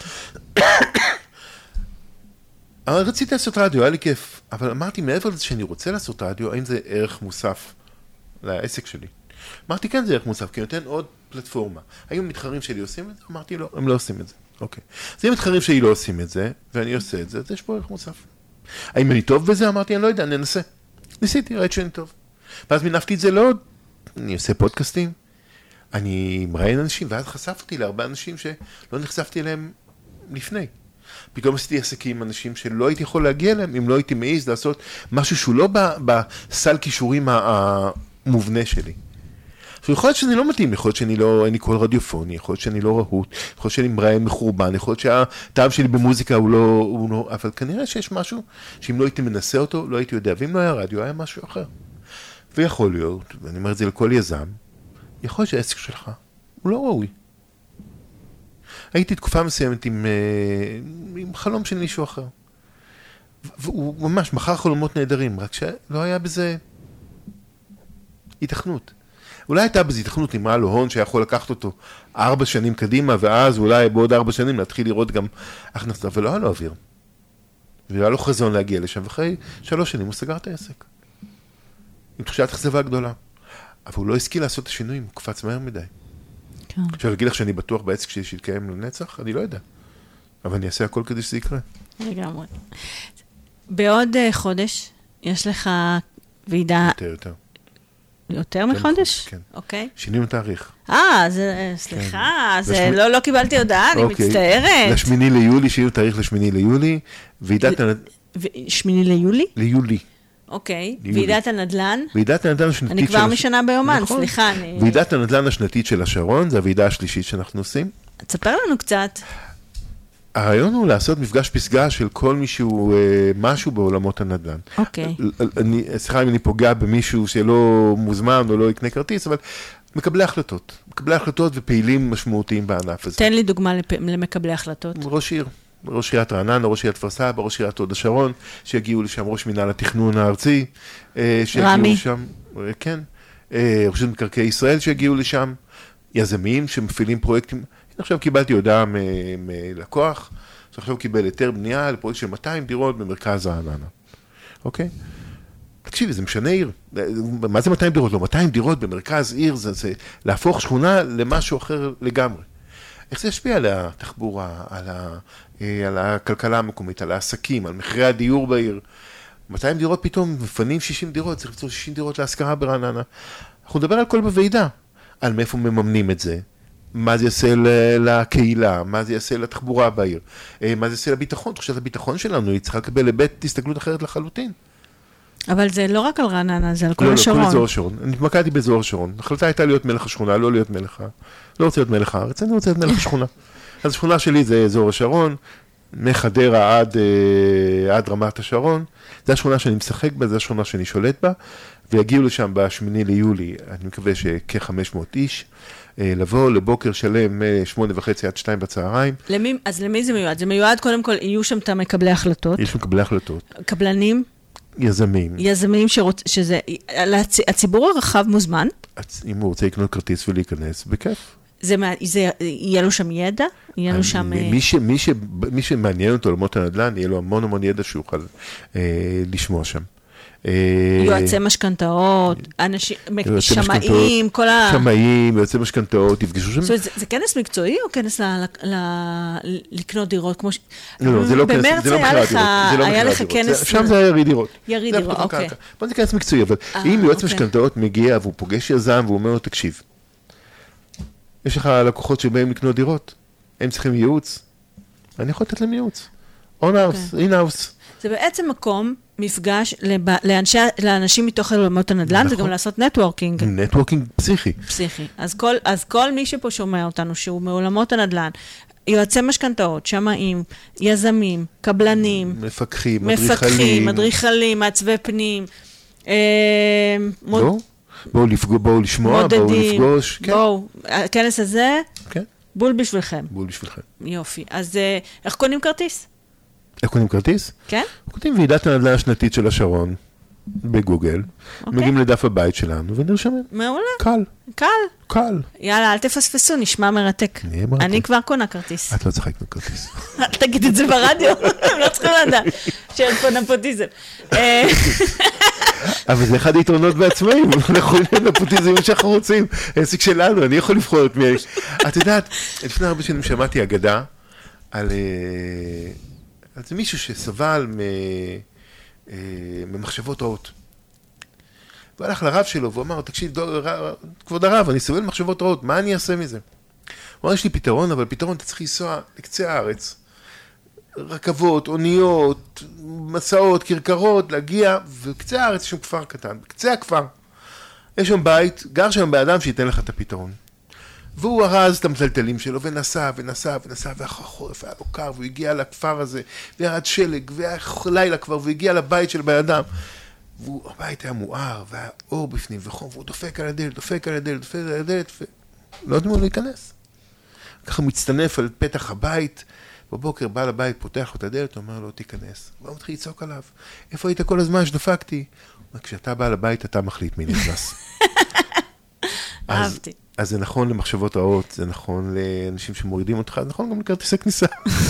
אבל רציתי לעשות רדיו, היה לי כיף, אבל אמרתי מעבר לזה שאני רוצה לעשות רדיו, האם זה ערך מוסף לעסק שלי? אמרתי כן זה ערך מוסף, כי נותן עוד פלטפורמה. האם המתחרים שלי עושים את זה? אמרתי לא, הם לא עושים את זה. אוקיי. אז אם המתחרים שלי לא עושים את זה, ואני עושה את זה, אז יש פה ערך מוסף. האם אני טוב בזה? אמרתי, אני לא יודע, אני אנסה. ניסיתי, ראיתי שאני טוב. ואז מנפתי את זה לעוד. אני עושה פודקאסטים, אני מראיין אנשים, ואז חשפתי להרבה אנשים שלא נחשפתי אליהם לפני. פתאום עשיתי עסקים עם אנשים שלא הייתי יכול להגיע אליהם, אם לא הייתי מעיז לעשות משהו שהוא לא בסל כישורים המובנה שלי. עכשיו, יכול להיות שאני לא מתאים, יכול להיות שאני לא, אין לי קול רדיופוני, יכול להיות שאני לא רהוט, יכול להיות שאני מראיין מחורבן, יכול להיות שהטעם שלי במוזיקה הוא לא, הוא לא, אבל כנראה שיש משהו שאם לא הייתי מנסה אותו, לא הייתי יודע, ואם לא היה רדיו, היה משהו אחר. ויכול להיות, ואני אומר את זה לכל יזם, יכול להיות שהעסק שלך הוא לא ראוי. הייתי תקופה מסוימת עם, עם חלום של מישהו אחר. והוא ממש מחר חלומות נהדרים, רק שלא היה בזה התכנות. אולי הייתה בזה התכנות עם לו הון שיכול לקחת אותו ארבע שנים קדימה, ואז אולי בעוד ארבע שנים להתחיל לראות גם הכנסה, אבל לא היה לו אוויר. והיה לו חזון להגיע לשם, ואחרי שלוש שנים הוא סגר את העסק. עם תחושת אכזבה גדולה. אבל הוא לא השכיל לעשות את השינויים, הוא קפץ מהר מדי. כן. עכשיו להגיד לך שאני בטוח בעסק שלי שיתקיים לנצח? אני לא יודע. אבל אני אעשה הכל כדי שזה יקרה. לגמרי. בעוד חודש יש לך ועידה... יותר, יותר. יותר מחודש? כן. אוקיי. שינינו תאריך. אה, סליחה, זה לא קיבלתי הודעה, אני מצטערת. לשמיני ליולי, שינינו תאריך לשמיני ליולי, ועידת... שמיני ליולי? ליולי. אוקיי, ועידת הנדל"ן. ועידת הנדל"ן השנתית. אני כבר משנה ביומן, סליחה. ועידת הנדל"ן השנתית של השרון, זה הוועידה השלישית שאנחנו עושים. תספר לנו קצת. הרעיון הוא לעשות מפגש פסגה של כל מישהו, משהו בעולמות הנדל"ן. אוקיי. סליחה אם אני פוגע במישהו שלא מוזמן או לא יקנה כרטיס, אבל מקבלי החלטות. מקבלי החלטות ופעילים משמעותיים בענף הזה. תן לי דוגמה למקבלי החלטות. ראש עיר. ראש עיריית רעננה, ראש עיריית כפר סבא, ראש עיריית הוד השרון, שיגיעו לשם ראש מינהל התכנון הארצי. רמי. לשם, כן. רשות מקרקעי ישראל שיגיעו לשם. יזמים שמפעילים פרויקטים. עכשיו קיבלתי הודעה מלקוח, שעכשיו קיבל היתר בנייה לפרויקט של מאתיים דירות במרכז רעננה. אוקיי? תקשיבי, זה משנה עיר. מה זה מאתיים דירות? לא, מאתיים דירות במרכז עיר, זה, זה להפוך שכונה למשהו אחר לגמרי. איך זה ישפיע על התחבורה, על, ה, על הכלכלה המקומית, על העסקים, על מחירי הדיור בעיר? מאתיים דירות פתאום מפנים שישים דירות, צריך לפצור שישים דירות להשכרה ברעננה. אנחנו נדבר על כל בוועידה, על מאיפה מממנים את זה, מה זה יעשה לקהילה, מה זה יעשה לתחבורה בעיר, מה זה יעשה לביטחון, תחושת הביטחון שלנו, היא צריכה לקבל לבית הסתכלות אחרת לחלוטין. אבל זה לא רק על רעננה, זה על כל לא, השרון. לא, כל אזור השרון. אני התמקדתי באזור השרון. החלטה הייתה להיות מלך השכונה, לא להיות מלך ה... לא רוצה להיות מלך הארץ, אני רוצה להיות מלך השכונה. אז השכונה שלי זה אזור השרון, מחדרה עד, עד רמת השרון. זו השכונה שאני משחק בה, זו השכונה שאני שולט בה, ויגיעו לשם בשמיני ליולי, אני מקווה שכ-חמש מאות איש, לבוא לבוקר שלם, שמונה וחצי עד שתיים בצהריים. למי, אז למי זה מיועד? זה מיועד, קודם כל, יהיו שם את מקבלי החלטות. יש מקבלי החלטות. קבלנים? יזמים. יזמים שרוצ... שזה... לצ... הציבור הרחב מוזמן. אם הוא רוצה לקנות כרטיס ולהיכנס, בכיף. זה, מה- זה... יהיה לו שם ידע? יהיה לו שם... מי, ש, מי, ש, מי שמעניין אותו עולמות הנדל"ן, יהיה לו המון המון ידע שהוא יוכל אה, לשמוע שם. אה, יועצי משכנתאות, אנשים, יועצי שמאים, משכנתאות, כל ה... שמאים, יועצי משכנתאות, יפגשו שם. זאת אומרת, זה, זה כנס מקצועי או כנס ל, ל, ל, לקנות דירות? כמו ש... לא, לא, זה לא כנס, במרץ זה לא היה מכירת לך, דירות, זה לא היה מכירת לך דירות. כנס... זה- שם זה היה יריד דירות. יריד זה דירות, פתאום אוקיי. קרקע. בוא זה כנס מקצועי, אבל אה, אם יועץ אוקיי. משכנתאות מגיע והוא פוגש יזם והוא אומר לו, תקשיב, יש לך לקוחות שבאים לקנות דירות, הם צריכים ייעוץ, אני יכול לתת להם ייעוץ. און-האוס, אין-האוס. זה בעצם מקום, מפגש לב... לאנשי... לאנשים מתוך עולמות הנדל"ן, זה נכון. גם לעשות נטוורקינג נטוורקינג פסיכי. פסיכי. אז כל, אז כל מי שפה שומע אותנו, שהוא מעולמות הנדל"ן, יועצי משכנתאות, שמאים, יזמים, קבלנים, מפקחים, מפקחים, מדריכלים. מדריכלים, מעצבי פנים, אה, מוד- בואו, בואו לפגוע, בואו לשמוע, בואו מודדים, לפגוש. כן, בואו, הכנס הזה, כן, בול בשבילכם. בואו בשבילכם. יופי. אז אה, איך קונים כרטיס? איך קונים כרטיס? כן? כותבים ועידת הנדל"ן השנתית של השרון בגוגל, אוקיי. מגיעים לדף הבית שלנו ונרשמים. מעולה. קל, קל. קל. יאללה, אל תפספסו, נשמע מרתק. נהיה מרתק. אני כבר קונה כרטיס. את לא צריכה לקנות כרטיס. אל תגיד את זה ברדיו, הם לא צריכים לדעת שאין פה נפוטיזם. אה, אבל זה אחד היתרונות בעצמאים, אנחנו יכולים נפוטיזם שאנחנו רוצים, העסק שלנו, אני יכול לבחור את מי... את יודעת, לפני הרבה שנים שמעתי אגדה על אה, על זה מישהו שסבל מ- אה, ממחשבות רעות. הוא הלך לרב שלו והוא אמר, תקשיב, דו- ר- כבוד הרב, אני סובל ממחשבות רעות, מה אני אעשה מזה? הוא אמר, יש לי פתרון, אבל פתרון אתה צריך לנסוע לקצה הארץ. רכבות, אוניות, מסעות, כרכרות, להגיע, ובקצה הארץ יש שם כפר קטן, בקצה הכפר. יש שם בית, גר שם באדם שייתן לך את הפתרון. והוא ארז את המטלטלים שלו, ונסע, ונסע, ונסע, ואחר חורף היה לו קר, והוא הגיע לכפר הזה, וירד שלג, והיה לילה כבר, והוא הגיע לבית של בן והבית היה מואר, והיה אור בפנים וחום, והוא דופק על הדלת, דופק על הדלת, דופק על הדלת, ולא יודעים לו להיכנס. ככה הוא מצטנף על פתח הבית, בבוקר בעל הבית פותח לו את הדלת, אומר לו, תיכנס. והוא מתחיל לצעוק עליו, איפה היית כל הזמן שדפקתי? הוא אומר, כשאתה בעל הבית, אתה מחליט מי נכנס. אז- אהבתי. אז זה נכון למחשבות רעות, זה נכון לאנשים שמורידים אותך, זה נכון גם לכרטיסי כניסה.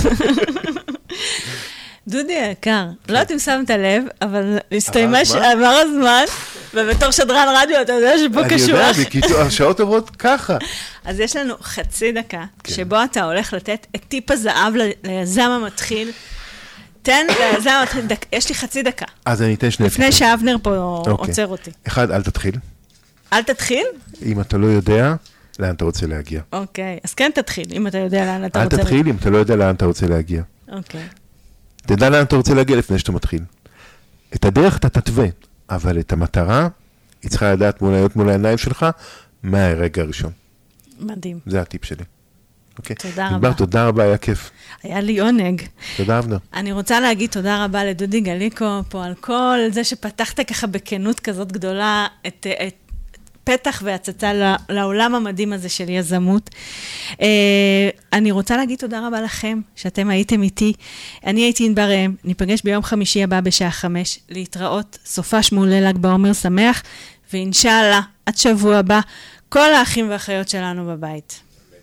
דודי היקר, לא יודעת אם שמת לב, אבל הסתיימה עבר הזמן? שעבר הזמן, ובתור שדרן רדיו, אתה יודע שפה אני קשוח. יודע, בקיצור, השעות עוברות ככה. אז יש לנו חצי דקה, כן. שבו אתה הולך לתת את טיפ הזהב ל- ליזם המתחיל. תן ליזם המתחיל, דק- יש לי חצי דקה, אז אני אתן שני לפני טיפים. שאבנר פה אוקיי. עוצר אותי. אחד, אל תתחיל. אל תתחיל? אם אתה לא יודע, לאן אתה רוצה להגיע. אוקיי, אז כן תתחיל, אם אתה יודע לאן אתה אל רוצה. תתחיל אם אתה לא יודע לאן אתה רוצה להגיע. אוקיי. תדע לאן אתה רוצה להגיע לפני שאתה מתחיל. את הדרך אתה תתווה, אבל את המטרה, היא צריכה לדעת מול להיות מול העיניים שלך, מהרגע הראשון. מדהים. זה הטיפ שלי. אוקיי? תודה נגמר, רבה. תודה רבה, היה כיף. היה לי עונג. תודה, אבנר. אני רוצה להגיד תודה רבה לדודי גליקו פה על כל זה שפתחת ככה בכנות כזאת גדולה את, את פתח והצצה לעולם המדהים הזה של יזמות. אני רוצה להגיד תודה רבה לכם שאתם הייתם איתי. אני הייתי ענבר ראם, ניפגש ביום חמישי הבא בשעה חמש, להתראות, סופה שמולי ל"ג בעומר שמח, ואינשאללה, עד שבוע הבא, כל האחים והאחיות שלנו בבית.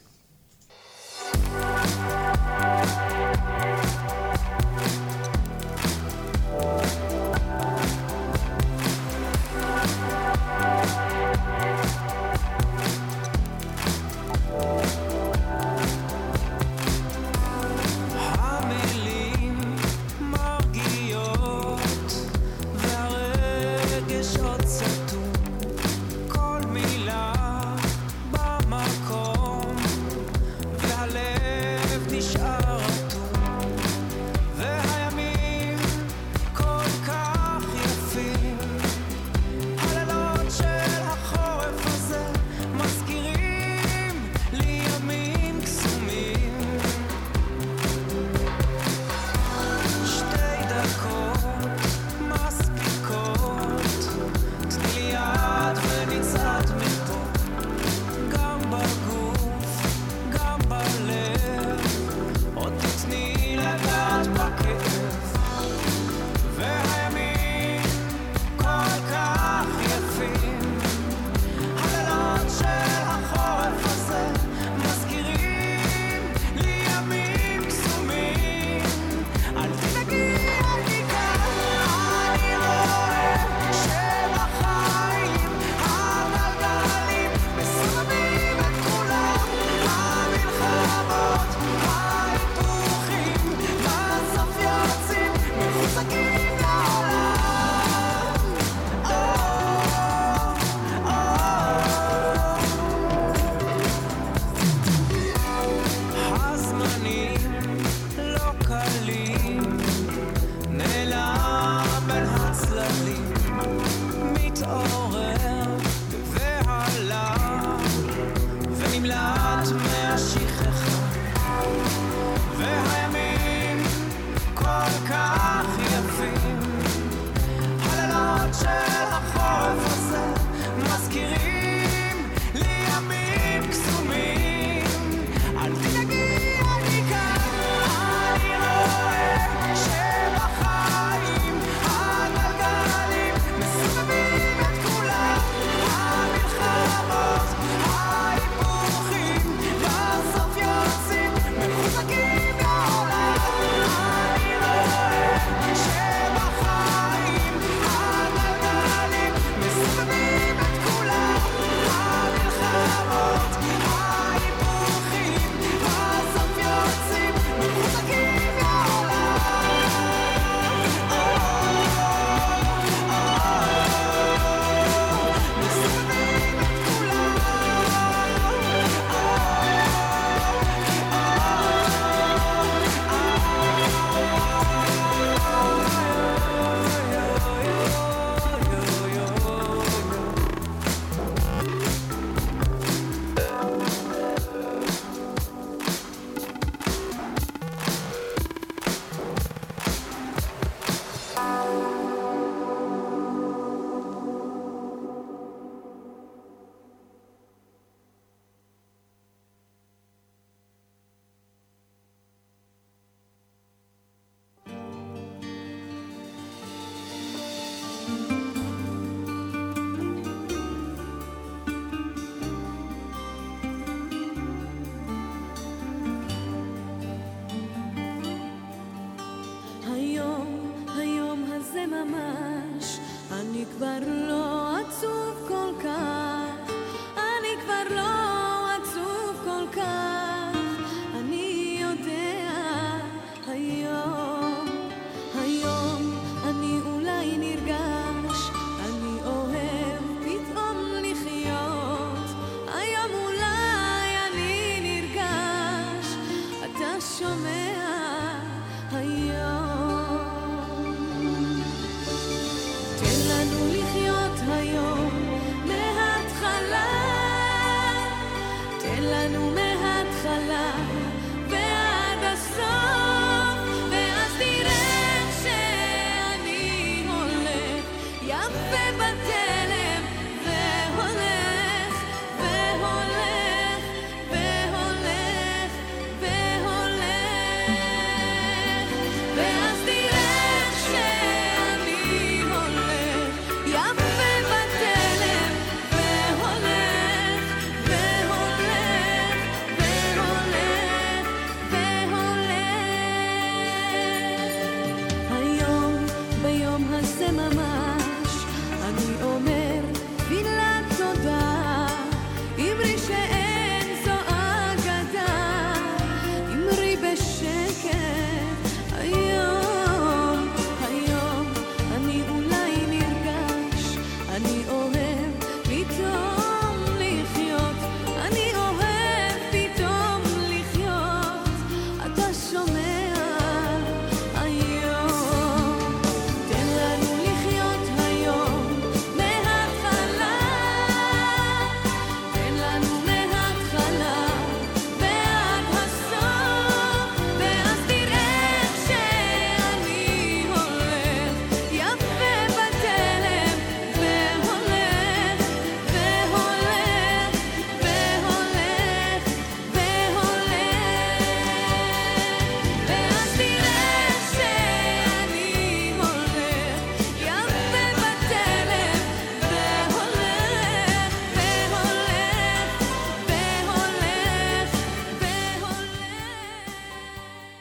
המילים מרגיעות והרגש עוד סתום, כל מילה במקום והלב נשאר אטום, והימים כל כך יפים, הלילות של החורף הזה מזכירים לי ימים קסומים. שתי דקות מספיקות, תני לי יד ונצעד מפה, גם בגוף, גם בלב, עוד תתני לגעת בכאב, והימים גלים, נעלם בין הצללים, מתעורר והלך, ונמלט מהשכחה, והימים כל כך יפים, הלילות של